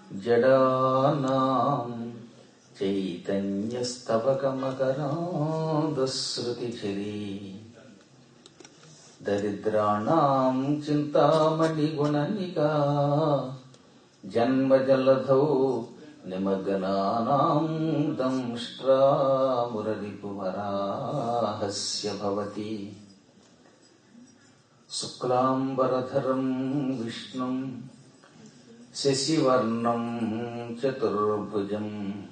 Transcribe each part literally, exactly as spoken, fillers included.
జడానాం చైతన్యస్తవకమకరాంధశ్రుతిఝరీ దరిద్రాణాం చింతామణిగుణనికా జన్మజలధౌ నిమగ్నానాం దంష్ట్రామురరిపువరాహస్య భవతి. శుక్లాంబరధరం విష్ణుం శశివర్ణం చతుర్భుజం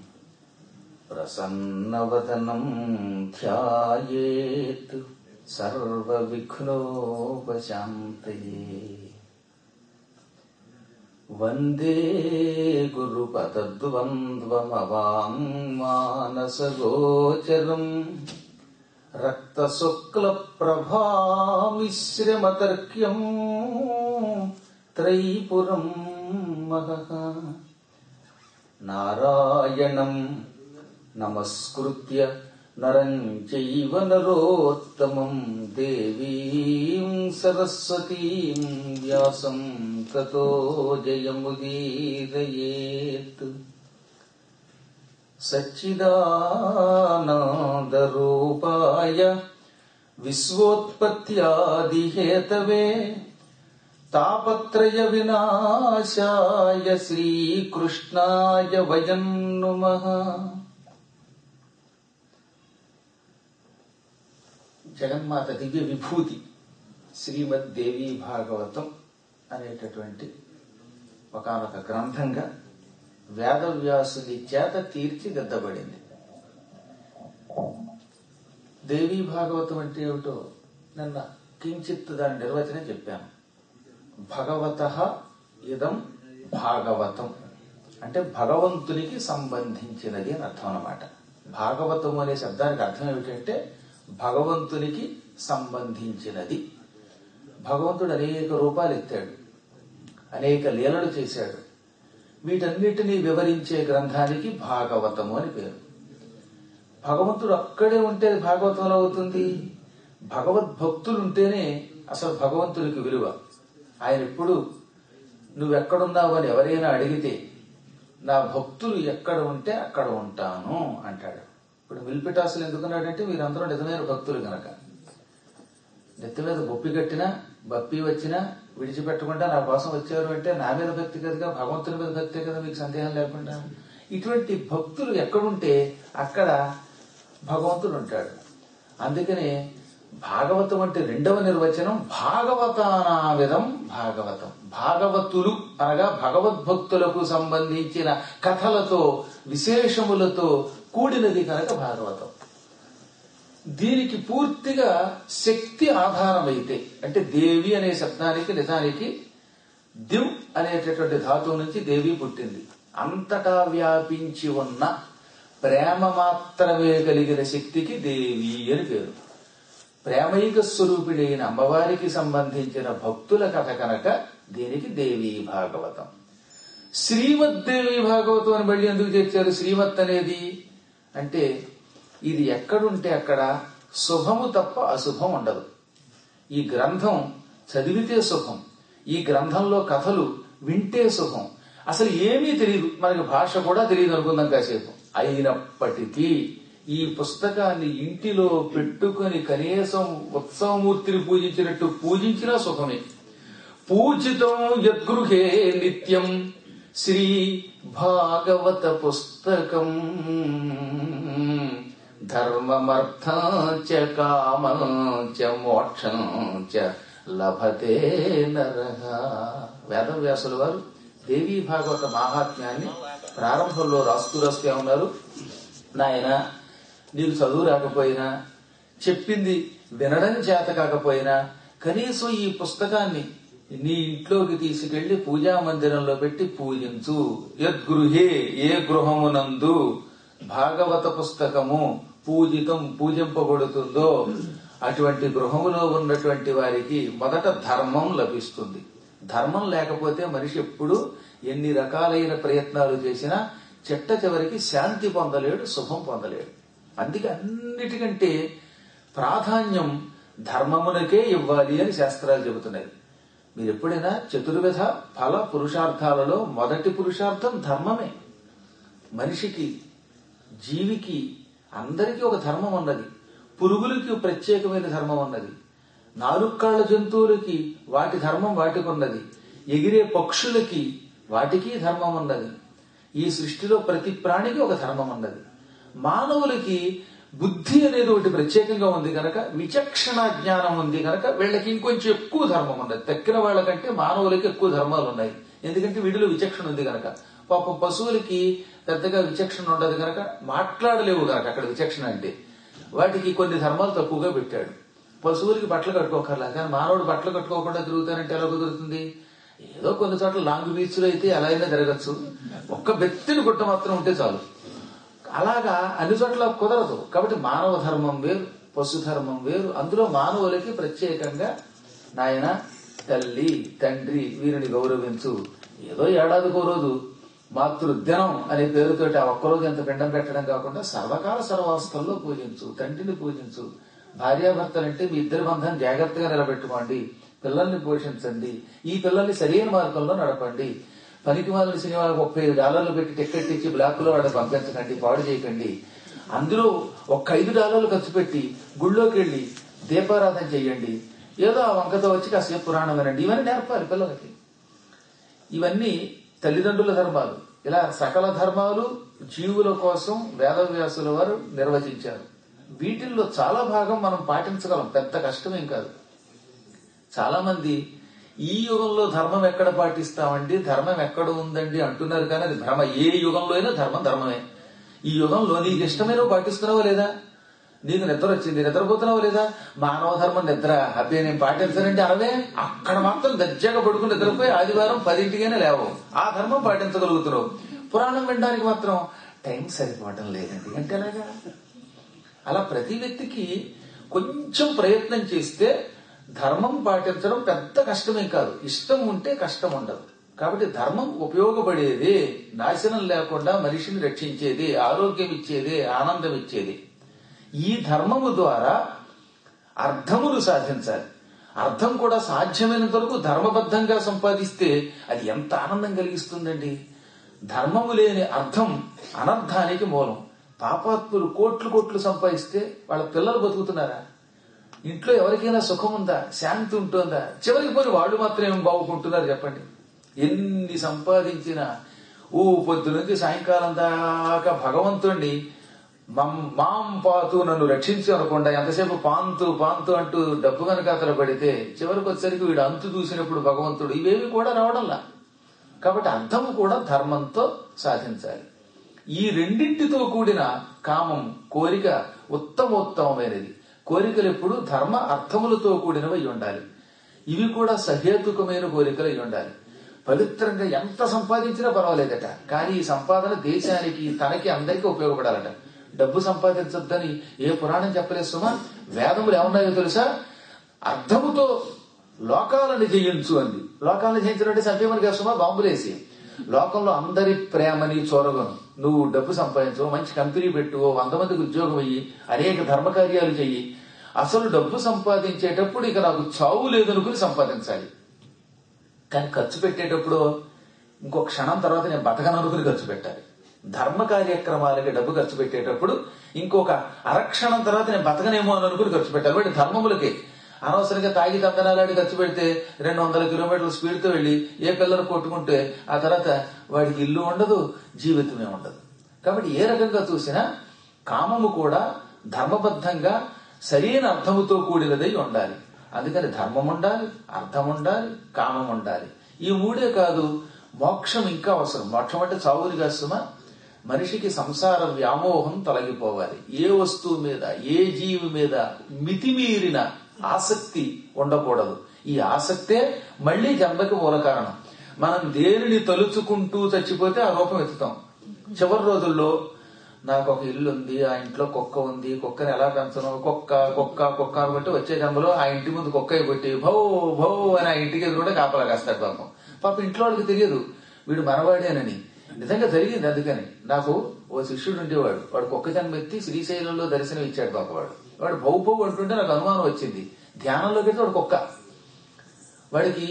ప్రసన్నవదనం ధ్యాయేత్ సర్వవిఘ్నోపశాంతయే. వందే గురుపదద్వంద్వమవాంగ్మానసగోచరం రక్తశుక్లప్రభామిశ్రమతర్క్యం త్రైపురం మహః. నారాయణం నమస్కృత్య నరం చైవ నరోత్తమం దేవీం సరస్వతీం వ్యాసం తతో జయముదీరయేత్. సచ్చిదానందరూపాయ విశ్వోత్పత్యాదిహేతవే తాపత్రయ వినాశాయ శ్రీకృష్ణాయ వయం నుమః. జగన్మాత దివ్య విభూతి శ్రీమద్ దేవీ భాగవతం అనేటటువంటి ఒకానొక గ్రంథంగా వేదవ్యాసుని చేత తీర్చిదిద్దబడింది. దేవీ భాగవతం అంటే ఏమిటో నిన్న కించిత్ దాని నిర్వచనం చెప్పాను. భగవతః ఇదం భాగవతం అంటే భగవంతునికి సంబంధించినది అని అర్థం అన్నమాట. భాగవతం అనే శబ్దానికి అర్థం ఏమిటంటే భగవంతునికి సంబంధించినది. భగవంతుడు అనేక రూపాలు ఎత్తాడు, అనేక లీలలు చేశాడు. వీటన్నిటినీ వివరించే గ్రంథానికి భాగవతము అని పేరు. భగవంతుడు అక్కడే ఉంటే భాగవతంలో అవుతుంది. భగవద్భక్తులు ఉంటేనే అసలు భగవంతునికి విలువ. ఆయన ఎప్పుడు నువ్వెక్కడున్నావు అని ఎవరైనా అడిగితే నా భక్తులు ఎక్కడ ఉంటే అక్కడ ఉంటాను అంటాడు. ఇప్పుడు మిల్పిటాసులు ఎందుకున్నాడంటే వీరందరూ నిజమైన భక్తులు గనక. నెత్తి మీద బొప్పి కట్టినా బప్పి వచ్చినా విడిచిపెట్టకుండా నా కోసం వచ్చారు అంటే నా మీద భక్తి కదగా, భగవంతుని మీద భక్తే కదా, మీకు సందేహం లేకుండా. ఇటువంటి భక్తులు ఎక్కడుంటే అక్కడ భగవంతుడు ఉంటాడు. అందుకనే భాగవతం అంటే రెండవ నిర్వచనం భాగవతానావిధం భాగవతం. భాగవతులు అనగా భగవద్భక్తులకు సంబంధించిన కథలతో విశేషములతో కూడినది కనుక భాగవతం. దీనికి పూర్తిగా శక్తి ఆధారమైతే అంటే దేవి అనే శబ్దానికి నిజానికి దివ్ అనేటటువంటి ధాతువు నుంచి దేవి పుట్టింది. అంతటా వ్యాపించి ఉన్న ప్రేమ మాత్రమే కలిగిన శక్తికి దేవి అని పేరు. ప్రేమైక స్వరూపిణైన అమ్మవారికి సంబంధించిన భక్తుల కథ కనుక దీనికి దేవీ భాగవతం. శ్రీమద్దేవి భాగవతం అని మళ్ళీ ఎందుకు చేర్చారు? శ్రీమత్ అనేది అంటే ఇది ఎక్కడుంటే అక్కడ శుభము తప్ప అశుభం ఉండదు. ఈ గ్రంథం చదివితే సుఖం, ఈ గ్రంథంలో కథలు వింటే సుఖం. అసలు ఏమీ తెలియదు, మనకి భాష కూడా తెలియదు అనుకుందాం కాసేపు. అయినప్పటికీ ఈ పుస్తకాన్ని ఇంటిలో పెట్టుకుని కనీసం ఉత్సవమూర్తిని పూజించినట్టు పూజించినా సుఖమే. పూజితం యద్గృహే నిత్యం శ్రీ భాగవత పుస్తకం ధర్మమర్థాంచ కామాంచ మోక్షాంచ లభతే నరః. వేదవ్యాసుల వారు దేవీ భాగవత మహాత్మ్యాన్ని ప్రారంభంలో రాస్తూ రాస్తూ ఉన్నారు. నాయన, నీకు చదువు రాకపోయినా, చెప్పింది వినడం చేత కాకపోయినా కనీసం ఈ పుస్తకాన్ని నీ ఇంట్లోకి తీసుకెళ్లి పూజా మందిరంలో పెట్టి పూజించు. యద్గృహే, ఏ గృహమునందు భాగవత పుస్తకము పూజితం పూజింపబడుతుందో అటువంటి గృహములో ఉన్నటువంటి వారికి మొదట ధర్మం లభిస్తుంది. ధర్మం లేకపోతే మనిషి ఎప్పుడు ఎన్ని రకాలైన ప్రయత్నాలు చేసినా చిట్ట చివరికి శాంతి పొందలేడు, శుభం పొందలేడు. అందుకే అన్నిటికంటే ప్రాధాన్యం ధర్మమునకే ఇవ్వాలి అని శాస్త్రాలు చెబుతున్నాయి. మీరు ఎప్పుడైనా చతుర్విధ ఫల పురుషార్థాలలో మొదటి పురుషార్థం ధర్మమే. మనిషికి, జీవికి, అందరికీ ఒక ధర్మం ఉన్నది. పురుగులకి ప్రత్యేకమైన ధర్మం ఉన్నది. నాలుగు కాళ్ల జంతువులకి వాటి ధర్మం వాటికి ఉన్నది. ఎగిరే పక్షులకి వాటికి ధర్మం ఉన్నది. ఈ సృష్టిలో ప్రతి ప్రాణికి ఒక ధర్మం ఉన్నది. మానవులకి బుద్ధి అనేది ఒకటి ప్రత్యేకంగా ఉంది కనుక, విచక్షణ జ్ఞానం ఉంది కనుక వీళ్ళకి ఇంకొంచెం ఎక్కువ ధర్మం ఉన్నది. తక్కిన వాళ్ళకంటే మానవులకి ఎక్కువ ధర్మాలు ఉన్నాయి. ఎందుకంటే వీడిలో విచక్షణ ఉంది కనుక. పాపం పశువులకి పెద్దగా విచక్షణ ఉండదు కనుక, మాట్లాడలేవు కనుక అక్కడ విచక్షణ అంటే, వాటికి కొన్ని ధర్మాలు తక్కువగా పెట్టాడు. పశువులకి బట్టలు కట్టుకోకర్లా, కానీ మానవుడు బట్టలు కట్టుకోకుండా తిరుగుతానంటే ఎలా కుదురుతుంది? ఏదో కొన్ని చోట్ల లాంగ్ బీచ్లో అయితే ఎలా అయినా జరగచ్చు. ఒక్క బెత్తిని గుట్ట మాత్రం ఉంటే చాలు. అలాగా అన్ని చోట్ల కుదరదు. కాబట్టి మానవ ధర్మం వేరు, పశు ధర్మం వేరు. అందులో మానవులకి ప్రత్యేకంగా నాయన, తల్లి, తండ్రి వీరిని గౌరవించు. ఏదో ఏడాదికో రోజు మాతృదినం అనే పేరుతోటి ఆ ఒక్కరోజు ఎంత పిండం పెట్టడం కాకుండా సర్వకాల సర్వావస్థల్లో పూజించు, తండ్రిని పూజించు. భార్యాభర్తలంటే మీ ఇద్దరి బంధం జాగ్రత్తగా నిలబెట్టుకోండి. పిల్లల్ని పోషించండి. ఈ పిల్లల్ని సరైన మార్గంలో నడపండి. పనికి మాలిన సినిమా ముప్పై ఐదు డాలర్లు పెట్టి టికెట్ ఇచ్చి బ్లాక్ లో వాడిని పంపించకండి, పాడు చేయకండి. అందులో ఒక్క ఐదు డాలర్లు ఖర్చు పెట్టి గుళ్ళోకి వెళ్లి దీపారాధన చెయ్యండి. ఏదో ఆ వంకతో వచ్చి కాసేపు పురాణం వినండి. ఇవన్నీ నేర్పాలి పిల్లలకి. ఇవన్నీ తల్లిదండ్రుల ధర్మాలు. ఇలా సకల ధర్మాలు జీవుల కోసం వేదవ్యాసుల వారు నిర్వచించారు. వీటిల్లో చాలా భాగం మనం పాటించగలం, పెద్ద కష్టమేం కాదు. చాలా మంది ఈ యుగంలో ధర్మం ఎక్కడ పాటిస్తామండి, ధర్మం ఎక్కడ ఉందండి అంటున్నారు. కానీ అది భ్రమ. ఏ యుగంలో అయినా ధర్మం ధర్మమే. ఈ యుగంలో నీకు ఇష్టమైన పాటిస్తున్నావా లేదా? నీకు నిద్ర వచ్చింది, నిద్రపోతున్నావా లేదా? మానవ ధర్మం నిద్ర అబ్బే నేను పాటించనండి అనవే. అక్కడ మాత్రం దర్జాగా పడుకుని నిద్రపోయి ఆదివారం పదింటికైనా లేవు. ఆ ధర్మం పాటించగలుగుతున్నావు. పురాణం వినడానికి మాత్రం టైం సరిపోవటం లేదండి అంటే ఎలాగా? అలా ప్రతి వ్యక్తికి కొంచెం ప్రయత్నం చేస్తే ధర్మం పాటించడం పెద్ద కష్టమే కాదు. ఇష్టం ఉంటే కష్టం ఉండదు. కాబట్టి ధర్మం ఉపయోగపడేది, నాశనం లేకుండా మనిషిని రక్షించేది, ఆరోగ్యం ఇచ్చేది, ఆనందం ఇచ్చేది. ఈ ధర్మము ద్వారా అర్థమును సాధించాలి. అర్థం కూడా సాధ్యమైనంత వరకు ధర్మబద్ధంగా సంపాదిస్తే అది ఎంత ఆనందం కలిగిస్తుందండి. ధర్మము లేని అర్థం అనర్థానికి మూలం. పాపాత్ములు కోట్లు కోట్లు సంపాదిస్తే వాళ్ళ పిల్లలు బతుకుతున్నారా? ఇంట్లో ఎవరికైనా సుఖం ఉందా, శాంతి ఉంటుందా? చివరికి పోయి వాళ్ళు మాత్రం ఏం బాగుకుంటున్నారు చెప్పండి. ఎన్ని సంపాదించినా ఓ పొద్దు నుంచి సాయంకాలం దాకా భగవంతుణ్ణి మాం పాతు నన్ను రక్షించు అనకుండా ఎంతసేపు పాంతు పాంతు అంటూ డబ్బు కనుక అతను పడితే చివరికి వచ్చేసరికి వీడు అంతు చూసినప్పుడు భగవంతుడు ఇవేవి కూడా రావడంలా. కాబట్టి అర్థము కూడా ధర్మంతో సాధించాలి. ఈ రెండింటితో కూడిన కామం, కోరిక ఉత్తమోత్తమైనది. కోరికలు ఎప్పుడు ధర్మ అర్థములతో కూడినవి ఉండాలి. ఇవి కూడా సహేతుకమైన కోరికలు అయి ఉండాలి. పవిత్రంగా ఎంత సంపాదించినా పర్వాలేదట, కానీ ఈ సంపాదన దేశానికి, తనకి, అందరికీ ఉపయోగపడాలట. డబ్బు సంపాదించొద్దని ఏ పురాణం చెప్పలేదు సుమా. వేదములు ఏమన్నాయో తెలుసా? అర్థముతో లోకాలను జయించు అంది. లోకాలను జయించినట్టే చంపేమని కాదు సుమా, బాంబులేసి. లోకంలో అందరి ప్రేమని చొరగను నువ్వు డబ్బు సంపాదించు, మంచి కంపెనీ పెట్టు, వంద మందికి ఉద్యోగం అయ్యి, అనేక ధర్మకార్యాలు చెయ్యి. అసలు డబ్బు సంపాదించేటప్పుడు ఇక నాకు చావు లేదనుకుని సంపాదించాలి. కానీ ఖర్చు పెట్టేటప్పుడు ఇంకో క్షణం తర్వాత నేను బతకను అనుకుని ఖర్చు పెట్టాలి. ధర్మ కార్యక్రమాలకి డబ్బు ఖర్చు పెట్టేటప్పుడు ఇంకొక అరక్షణం తర్వాత నేను బతకనేమో అని అనుకుని ఖర్చు పెట్టాలి. వాటి ధర్మములకి అనవసరంగా తాగి తందనాలాడి ఖర్చు పెడితే రెండు వందల కిలోమీటర్ల స్పీడ్ తో వెళ్లి ఏ పిల్లలు కొట్టుకుంటే ఆ తర్వాత వాడికి ఇల్లు ఉండదు, జీవితమే ఉండదు. కాబట్టి ఏ రకంగా చూసినా కామము కూడా ధర్మబద్ధంగా సరైన అర్థముతో కూడినదై ఉండాలి. అందుకని ధర్మం ఉండాలి, అర్థం ఉండాలి, కామం ఉండాలి. ఈ మూడే కాదు, మోక్షం ఇంకా అవసరం. మోక్షం అంటే చావుని కాస్తుమా. మనిషికి సంసార వ్యామోహం తొలగిపోవాలి. ఏ వస్తువు మీద, ఏ జీవి మీద మితిమీరిన ఆసక్తి ఉండకూడదు. ఈ ఆసక్తే మళ్లీ జన్మకి మూల కారణం. మనం దేనిని తలుచుకుంటూ చచ్చిపోతే ఆ రూపం ఎత్తుతాం. చివరి రోజుల్లో నాకు ఒక ఇల్లు ఉంది, ఆ ఇంట్లో కుక్క ఉంది, కుక్కని ఎలా పెంచను, కుక్క కుక్క కుక్క అనుకుంటే వచ్చే జన్మలో ఆ ఇంటి ముందు కుక్క కొట్టి భౌ భౌ అని ఆ ఇంటికి ఎదురుగా కాపలా కాస్తాడు పాపం. పాప ఇంట్లో వాళ్ళకి తెలియదు వీడు మనవాడేనని. నిజంగా జరిగింది. అందుకని నాకు ఓ శిష్యుడు ఉండేవాడు. వాడు కుక్క జన్మ ఎత్తి శ్రీశైలంలో దర్శనం ఇచ్చాడు పాప. వాడు వాడు భౌ భౌ అంటుంటే నాకు అనుమానం వచ్చింది. ధ్యానంలోకి వెళ్తే వాడు కుక్క. వాడికి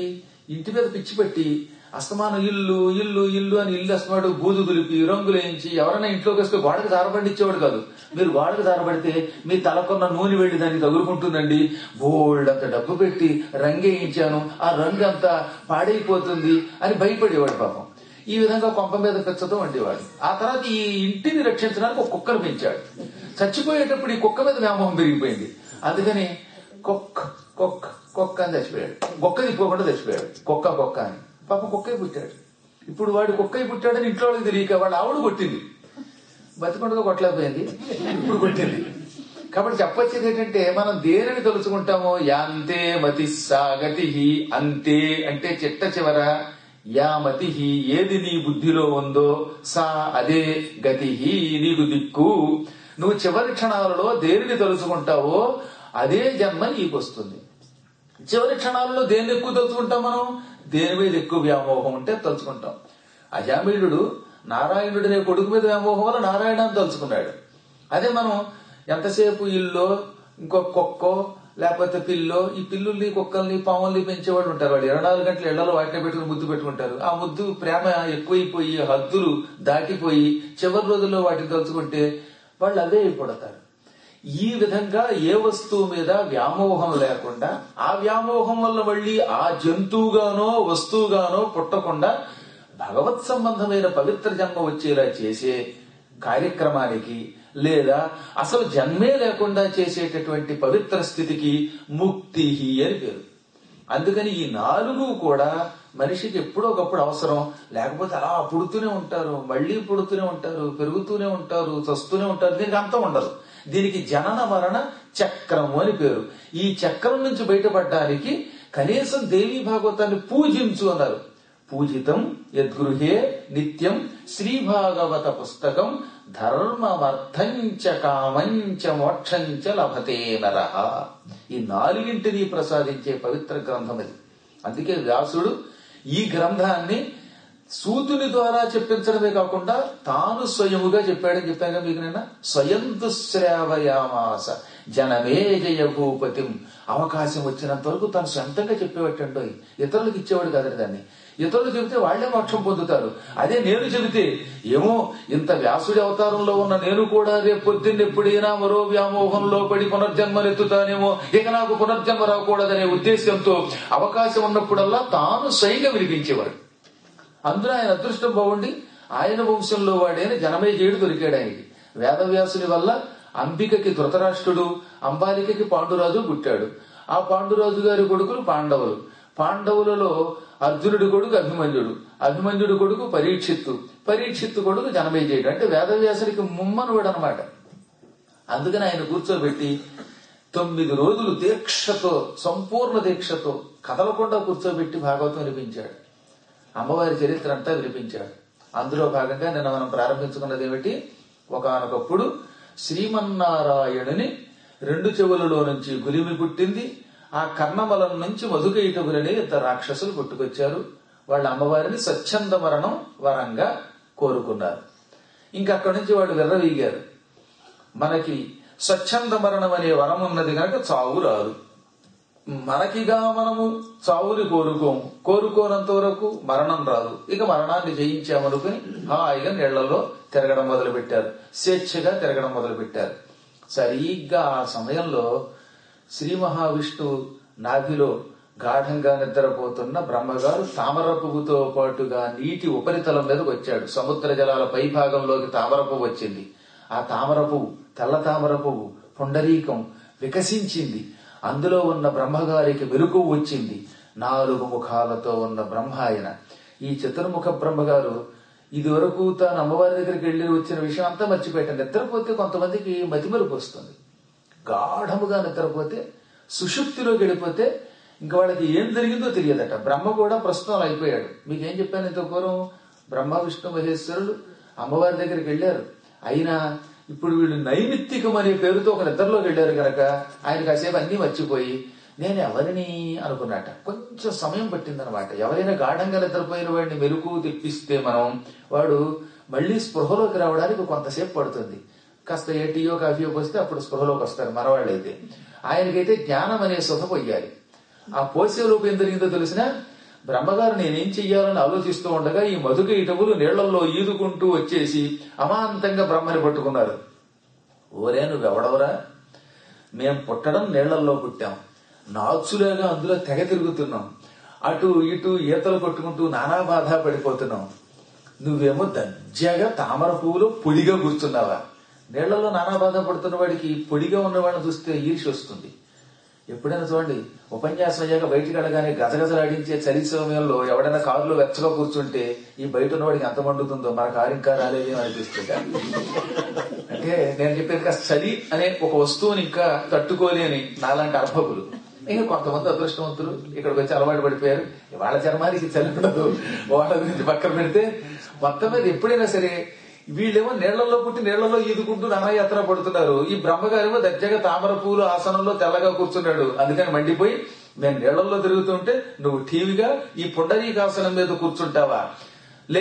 ఇంటి మీద పిచ్చి పెట్టి అస్తమానం ఇల్లు ఇల్లు ఇల్లు అని ఇల్లు అస్తమాడు బూజు దులిపి రంగులు వేయించి ఎవరైనా ఇంట్లోకి వస్తే గోడకు దారబడిచ్చేవాడు కాదు. మీరు గోడకు దారబడితే మీ తలకున్న నూనె వెళ్లి దానికి తగులుకుంటుందండి. బోల్డ్ అంత డబ్బు పెట్టి రంగు వేయించాను, ఆ రంగు అంతా పాడైపోతుంది అని భయపడేవాడు పాపం. ఈ విధంగా కొంప మీద పెచ్చతో వండేవాడు. ఆ తర్వాత ఈ ఇంటిని రక్షించడానికి ఒక కుక్కను పెంచాడు. చచ్చిపోయేటప్పుడు ఈ కుక్క మీద వ్యామోహం పెరిగిపోయింది. అందుకని కుక్క కుక్క కుక్క అని చచ్చిపోయాడు. కుక్క తిప్పుకోకుండా చచ్చిపోయాడు. కుక్క కుక్క అని పాపం కుక్కయ్య పుట్టాడు. ఇప్పుడు వాడు కుక్కయ్య పుట్టాడని ఇంట్లో వాళ్ళకి తెలియక వాళ్ళ ఆవిడ కొట్టింది. బతికొండగా కొట్టలేకపోయింది, ఇప్పుడు కొట్టింది. కాబట్టి చెప్పొచ్చేది ఏంటంటే మనం దేనిని తలుచుకుంటామో యాంతే మతి సాగతి అంతే అంటే చిట్ట చివర యా మతి ఏది నీ బుద్ధిలో ఉందో సా అదే గతి నీకు దిక్కు. నువ్వు చివరి క్షణాలలో దేనిని తలుచుకుంటావో అదే జన్మ నీకు వస్తుంది. చివరి క్షణాలలో దేన్ని ఎక్కువ తలుచుకుంటాం మనం? దేని మీద ఎక్కువ వ్యామోహం ఉంటే తలుచుకుంటాం. అజామిళుడు నారాయణుడు అనే కొడుకు మీద వ్యామోహం వల్ల నారాయణాన్ని తలుచుకున్నాడు. అదే మనం ఎంతసేపు ఇల్లో ఇంకో కుక్కో లేకపోతే పిల్లో, ఈ పిల్లుల్ని కుక్కల్ని పాముల్ని పెంచేవాళ్ళు ఉంటారు. వాళ్ళు ఇరవై నాలుగు గంటలు ఇళ్లలో వాటిని పెట్టుకుని ముద్దు పెట్టుకుంటారు. ఆ ముద్దు ప్రేమ ఎక్కువైపోయి హద్దులు దాటిపోయి చివరి రోజుల్లో వాటిని తలుచుకుంటే వాళ్ళు అవే అయిపోతారు. ఈ విధంగా ఏ వస్తువు మీద వ్యామోహం లేకుండా ఆ వ్యామోహం వల్ల మళ్ళీ ఆ జంతువుగానో వస్తువుగానో పుట్టకుండా భగవత్ సంబంధమైన పవిత్ర జన్మ వచ్చేలా చేసే కార్యక్రమానికి లేదా అసలు జన్మే లేకుండా చేసేటటువంటి పవిత్ర స్థితికి ముక్తి అని పేరు. అందుకని ఈ నాలుగు కూడా మనిషికి ఎప్పుడో ఒకప్పుడు అవసరం. లేకపోతే అలా పుడుతూనే ఉంటారు, మళ్లీ పుడుతూనే ఉంటారు, పెరుగుతూనే ఉంటారు, చస్తూనే ఉంటారు. దీనికి అంతం ఉండదు. దీనికి జనన మరణ చక్రము అని పేరు. ఈ చక్రం నుంచి బయటపడడానికి కనీసం దేవీ భాగవతాన్ని పూజించు అన్నారు. పూజితం యద్గృహే నిత్యం శ్రీ భాగవత పుస్తకం ధర్మమర్థంచ కామంచ మోక్షంచ లభతే నరః. ఈ నాలుగింటిని ప్రసాదించే పవిత్ర గ్రంథం ఇది. అందుకే వ్యాసుడు ఈ గ్రంథాన్ని సూతుని ద్వారా చెప్పించడమే కాకుండా తాను స్వయముగా చెప్పాడని చెప్పాక మీకు నిన్న స్వయం దుశ్రావయామాస జనమే జయ భూపతిం. అవకాశం వచ్చినంత వరకు తాను సొంతంగా చెప్పేవాటండో, ఇతరులకు ఇచ్చేవాడు కాదండి. దాన్ని ఇతరులు చెబితే వాళ్లే మోక్షం పొందుతారు. అదే నేను చెబితే ఏమో ఇంత వ్యాసుడి అవతారంలో ఉన్న నేను కూడా రేపు పొద్దున్న ఎప్పుడైనా మరో వ్యామోహంలో పడి పునర్జన్మలెత్తుతానేమో, ఇక నాకు పునర్జన్మ రాకూడదనే ఉద్దేశంతో అవకాశం ఉన్నప్పుడల్లా తాను స్వయంగా వినిపించేవాడు. అందులో ఆయన అదృష్టం బాగుండి ఆయన వంశంలో వాడైన జనమేజయుడు దొరికాడు ఆయనకి. వేదవ్యాసుని వల్ల అంబికకి ధృతరాష్ట్రుడు, అంబాలికకి పాండురాజు పుట్టాడు. ఆ పాండురాజు గారి కొడుకులు పాండవులు. పాండవులలో అర్జునుడి కొడుకు అభిమన్యుడు, అభిమన్యుడు కొడుకు పరీక్షిత్తు, పరీక్షిత్తు కొడుకు జనమేజయుడు. అంటే వేదవ్యాసునికి ముమ్మనుడు అనమాట. అందుకని ఆయన కూర్చోబెట్టి తొమ్మిది రోజులు దీక్షతో, సంపూర్ణ దీక్షతో కదలకుండా కూర్చోబెట్టి భాగవతం వినిపించాడు. అమ్మవారి చరిత్ర అంతా వినిపించాడు. అందులో భాగంగా నిన్న మనం ప్రారంభించుకున్నది ఏమిటి? ఒకానొకప్పుడు శ్రీమన్నారాయణుని రెండు చెవులలో నుంచి గులిమి పుట్టింది. ఆ కర్ణమలం నుంచి మధుకైటవులని ఇద్దరు రాక్షసులు పుట్టుకొచ్చారు. వాళ్ళ అమ్మవారిని స్వచ్ఛంద మరణం వరంగా కోరుకున్నారు. ఇంకా అక్కడి నుంచి వాళ్ళు విర్రవీగారు. మనకి స్వచ్ఛంద మరణం అనే వరం ఉన్నది కనుక చావు రాదు. మనకిగా మనము చావుని కోరుకోము, కోరుకోనంత వరకు మరణం రాదు. ఇక మరణాన్ని జయించామనుకుని హాయిగా నీళ్లలో తిరగడం మొదలు పెట్టారు, స్వేచ్ఛగా తిరగడం మొదలు పెట్టారు. సరిగ్గా ఆ సమయంలో శ్రీ మహావిష్ణువు నాభిలో గాఢంగా నిద్రపోతున్న బ్రహ్మగారు తామర పువ్వుతో పాటుగా నీటి ఉపరితలం మీదకి వచ్చాడు. సముద్ర జలాల పై భాగంలోకి తామర పువ్వు వచ్చింది. ఆ తామర పువ్వు, తెల్ల తామర పువ్వు పుండరీకం వికసించింది. అందులో ఉన్న బ్రహ్మగారికి మెలకువ వచ్చింది. నాలుగు ముఖాలతో ఉన్న బ్రహ్మ ఆయన. ఈ చతుర్ముఖ బ్రహ్మగారు ఇది వరకు తాను అమ్మవారి దగ్గరికి వెళ్లి వచ్చిన విషయం అంతా మర్చిపోయాడు. నిద్రపోతే కొంతమందికి మతిమరుపు వస్తుంది. గాఢముగా నిద్రపోతే, సుషుప్తిలోకి వెళ్ళిపోతే ఇంకా వాళ్ళకి ఏం జరిగిందో తెలియదట. బ్రహ్మ కూడా ప్రస్తుతం అయిపోయాడు. మీకేం చెప్పాను ఇంత పూర్వం? బ్రహ్మ విష్ణు మహేశ్వరులు అమ్మవారి దగ్గరికి వెళ్లారు. అయినా ఇప్పుడు వీళ్ళు నైమిత్తికం అనే పేరుతో ఒక నిద్రలోకి వెళ్లారు కనుక ఆయన కాసేపు అన్ని మర్చిపోయి నేను ఎవరిని అనుకున్నట. కొంచెం సమయం పట్టిందనమాట. ఎవరైనా గాఢంగా నిద్రపోయిన వాడిని మెరుగు తెప్పిస్తే మనం వాడు మళ్లీ స్పృహలోకి రావడానికి కొంతసేపు పడుతుంది. కాస్త ఏ టీయో కాఫీయో పోస్తే అప్పుడు స్పృహలోకి వస్తారు మనవాళ్ళైతే. ఆయనకైతే జ్ఞానం అనే సుఖ పొయ్యాలి. ఆ పోసే రూపం ఏం జరిగిందో తెలిసిన బ్రహ్మగారు నేనేం చెయ్యాలని ఆలోచిస్తూ ఉండగా ఈ మధుకైటవులు నీళ్లలో ఈదుకుంటూ వచ్చేసి అమాంతంగా బ్రహ్మని పట్టుకున్నారు. ఓరే నువ్వెవడవరా, మేం పుట్టడం నీళ్లల్లో పుట్టాం, నాచులేగా అందులో తెగ తిరుగుతున్నాం, అటు ఇటు ఈతలు కొట్టుకుంటూ నానా బాధ పడిపోతున్నాం, నువ్వేమో దర్జాగా తామర పువ్వులో పొడిగా కూర్చున్నావా? నీళ్లలో నానా బాధ పడుతున్న వాడికి పొడిగా ఉన్నవాడిని చూస్తే ఈర్ష్య వస్తుంది. ఎప్పుడైనా చూడండి, ఉపన్యాసం అయ్యాక బయటికి వెళ్ళగానే గజగజలాడించే చలి సమయంలో ఎవడైనా కారులో వెచ్చగా కూర్చుంటే ఈ బయట ఉన్నవాడికి ఎంత మండుతుందో, మన కారు ఇంకా రాలేదే అనిపిస్తుంది. అంటే నేను చెప్పేది కాస్త చలి అనే ఒక వస్తువుని ఇంకా తట్టుకోలేని నాలాంటి అర్భకులు. ఇంకా కొంతమంది అదృష్టవంతులు ఇక్కడికి వచ్చి అలవాటు పడిపోయారు. వాళ్ళ చర్మానికి చలి ఉండదు, వాళ్ళ గురించి పక్కన పెడితే మొత్తం మీద ఎప్పుడైనా సరే వీళ్ళేమో నీళ్లలో పుట్టి నీళ్లలో ఈదుకుంటూ నానాయాత్ర పడుతున్నారు. ఈ బ్రహ్మగారేమో దర్జాగా తామర పూలు ఆసనంలో తెల్లగా కూర్చున్నాడు. అందుకని మండిపోయి, నేను నీళ్లలో తిరుగుతుంటే నువ్వు టీవీగా ఈ పుండరీకాసనం మీద కూర్చుంటావా? లే,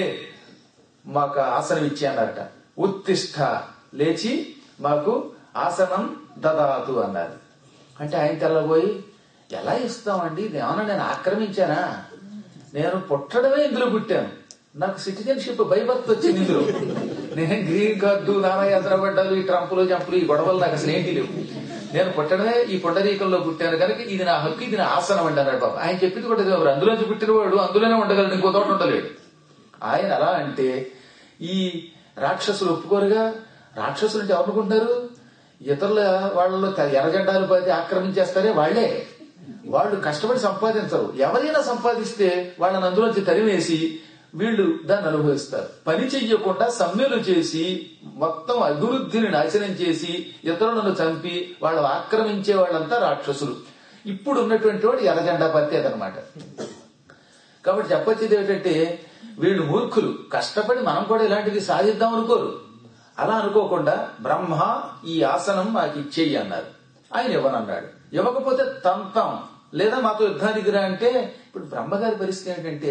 మాకు ఆసనం ఇచ్చి అన్నట. ఉత్తిష్ట, లేచి మాకు ఆసనం దదాతు అన్నారు. అంటే ఆయన తెల్లబోయి, ఎలా ఇస్తామండి, ఏమన్నా నేను ఆక్రమించానా? నేను పుట్టడమే ఇందులో పుట్టాను, నాకు సిటిజన్షిప్ బై బర్త్ వచ్చింది ఇందులో. నేను గ్రీన్ కార్డు, నానాయాత్ర పడ్డాలు, ఈ ట్రంపులు జంపులు, ఈ గొడవలు నాకు అసలు ఏంటి లేవు. నేను పుట్టడమే ఈ పుండరీకంలో పుట్టాను కనుక ఇది నా హక్కు, ఇది నా ఆసనం అండి అన్నాడు బాబు. ఆయన చెప్పింది కూడా ఎవరు, అందులోంచి పుట్టినవాడు అందులోనే ఉండగలడు, ఇంకో తోట ఉండలేడు. ఆయన అలా అంటే ఈ రాక్షసులు ఒప్పుకోరుగా. రాక్షసులు అంటే ఎవరుకుంటారు? ఇతరుల వాళ్ళలో ఎర్రజెండాలు పది ఆక్రమించేస్తారే వాళ్లే. వాళ్ళు కష్టపడి సంపాదించరు. ఎవరైనా సంపాదిస్తే వాళ్ళని అందులోంచి తరివేసి వీళ్ళు దాన్ని అనుభవిస్తారు. పని చెయ్యకుండా సమ్మెలు చేసి మొత్తం అభివృద్ధిని నాశనం చేసి ఇతరులను చంపి వాళ్ళు ఆక్రమించే వాళ్ళంతా రాక్షసులు. ఇప్పుడు ఉన్నటువంటి వాడు ఎర్రజెండా పత్తేదనమాట. కాబట్టి చెప్పొచ్చేది ఏమిటంటే వీళ్ళు మూర్ఖులు. కష్టపడి మనం కూడా ఇలాంటిది సాధిద్దాం అనుకోరు. అలా అనుకోకుండా బ్రహ్మ ఈ ఆసనం మాకు ఇచ్చేయి అన్నారు. ఆయన ఇవ్వనన్నాడు. ఇవ్వకపోతే తంతం లేదా మాతో యుద్ధానికి రా అంటే, ఇప్పుడు బ్రహ్మగారి పరిస్థితి ఏంటంటే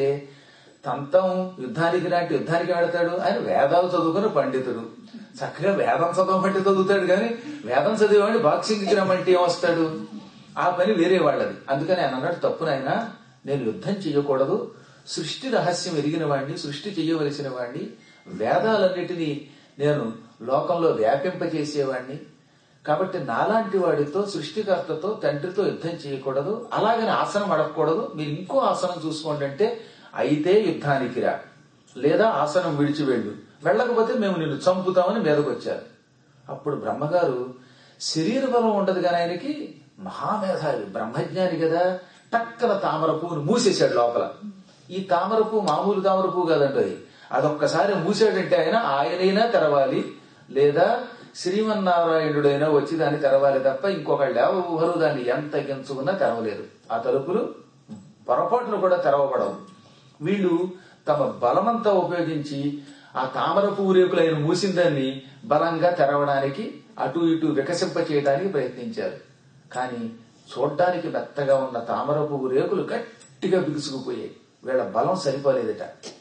తంతం యుద్ధానికి రా అంటే యుద్ధానికి వెళతాడు. ఆయన వేదాలు చదువుకుని పండితుడు, చక్కగా వేదం చదవమంటే చదువుతాడు. కానీ వేదం చదివేవాడిని బాక్సింగ్కి రమ్మంటే ఏమొస్తాడు? ఆ పని వేరే వాళ్ళది. అందుకని ఆయన అన్నాడు, తప్పునైనా నేను యుద్ధం చెయ్యకూడదు, సృష్టి రహస్యం ఎరిగిన వాడిని, సృష్టి చెయ్యవలసిన వాడిని, వేదాలన్నిటినీ నేను లోకంలో వ్యాపింపచేసేవాడిని. కాబట్టి నాలాంటి వాడితో, సృష్టికర్తతో, తండ్రితో యుద్ధం చేయకూడదు, అలాగని ఆసనం అడగకూడదు. మీరు ఇంకో ఆసనం చూసుకోండి అంటే, అయితే యుద్ధానికి రా, లేదా ఆసనం విడిచి వెళ్ళు, వెళ్ళకపోతే మేము నిన్ను చంపుతామని మీదకు వచ్చారు. అప్పుడు బ్రహ్మగారు శరీర బలం ఉండదు కానీ ఆయనకి మహామేధావి, బ్రహ్మజ్ఞాని కదా, టక్కన తామర పువ్వును మూసేశాడు లోపల. ఈ తామర పువ్వు మామూలు తామర పువ్వు కాదండి, అది అదొక్కసారి మూసాడంటే ఆయన ఆయనైనా తెరవాలి, లేదా శ్రీమన్నారాయణుడైనా వచ్చి దాన్ని తెరవాలి తప్ప ఇంకొకళ్ళు ఎవరు దాన్ని ఎంత గించుకున్నా తెరవలేరు. ఆ తలుపులు పొరపాటును కూడా తెరవబడవు. వీళ్ళు తమ బలమంతా ఉపయోగించి ఆ తామర పువ్వు రేకులు ఆయన మూసిన దాన్ని బలంగా తెరవడానికి, అటు ఇటు వికసింప చేయడానికి ప్రయత్నించారు. కానీ చూడ్డానికి మెత్తగా ఉన్న తామర పువ్వు రేకులు గట్టిగా బిగుసుకుపోయాయి. వీళ్ళ బలం సరిపోలేదట.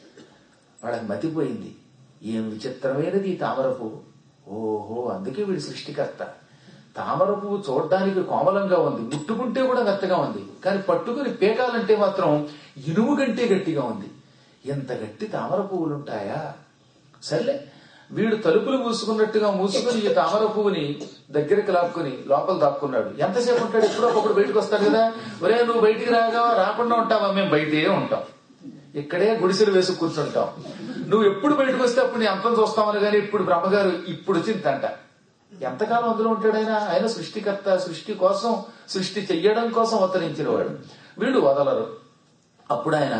వాళ్ళకి మతిపోయింది, ఏం విచిత్రమైనది ఈ తామర పువ్వు. ఓహో, అందుకే వీడి సృష్టికర్త. తామర పువ్వు చూడడానికి కోమలంగా ఉంది, ముట్టుకుంటే కూడా మెత్తగా ఉంది, కానీ పట్టుకుని పేకాలంటే మాత్రం ఇనుము కంటే గట్టిగా ఉంది. ఎంత గట్టి తామర పువ్వులుంటాయా? సర్లే, వీడు తలుపులు మూసుకున్నట్టుగా మూసుకుని ఈ తామర పువ్వుని దగ్గరికి లాక్కుని లోపల దాక్కున్నాడు. ఎంతసేపు ఉంటాడు? ఎప్పుడో ఒకప్పుడు బయటకు వస్తాడు కదా. ఒరే, నువ్వు బయటికి రాగా రాకుండా ఉంటావా? మేము బయటే ఉంటాం, ఇక్కడే గుడిసెలు వేసి కూర్చుంటాం, నువ్వు ఎప్పుడు బయటకు వస్తే అప్పుడు నీ అంతం చూస్తామని. కానీ ఇప్పుడు బ్రహ్మగారు ఇప్పుడు చింతంట. ఎంతకాలం అందులో ఉంటాడు ఆయన? ఆయన సృష్టికర్త, సృష్టి కోసం, సృష్టి చెయ్యడం కోసం అవతరించిన వాడు. వీడు వదలరు. అప్పుడు ఆయన,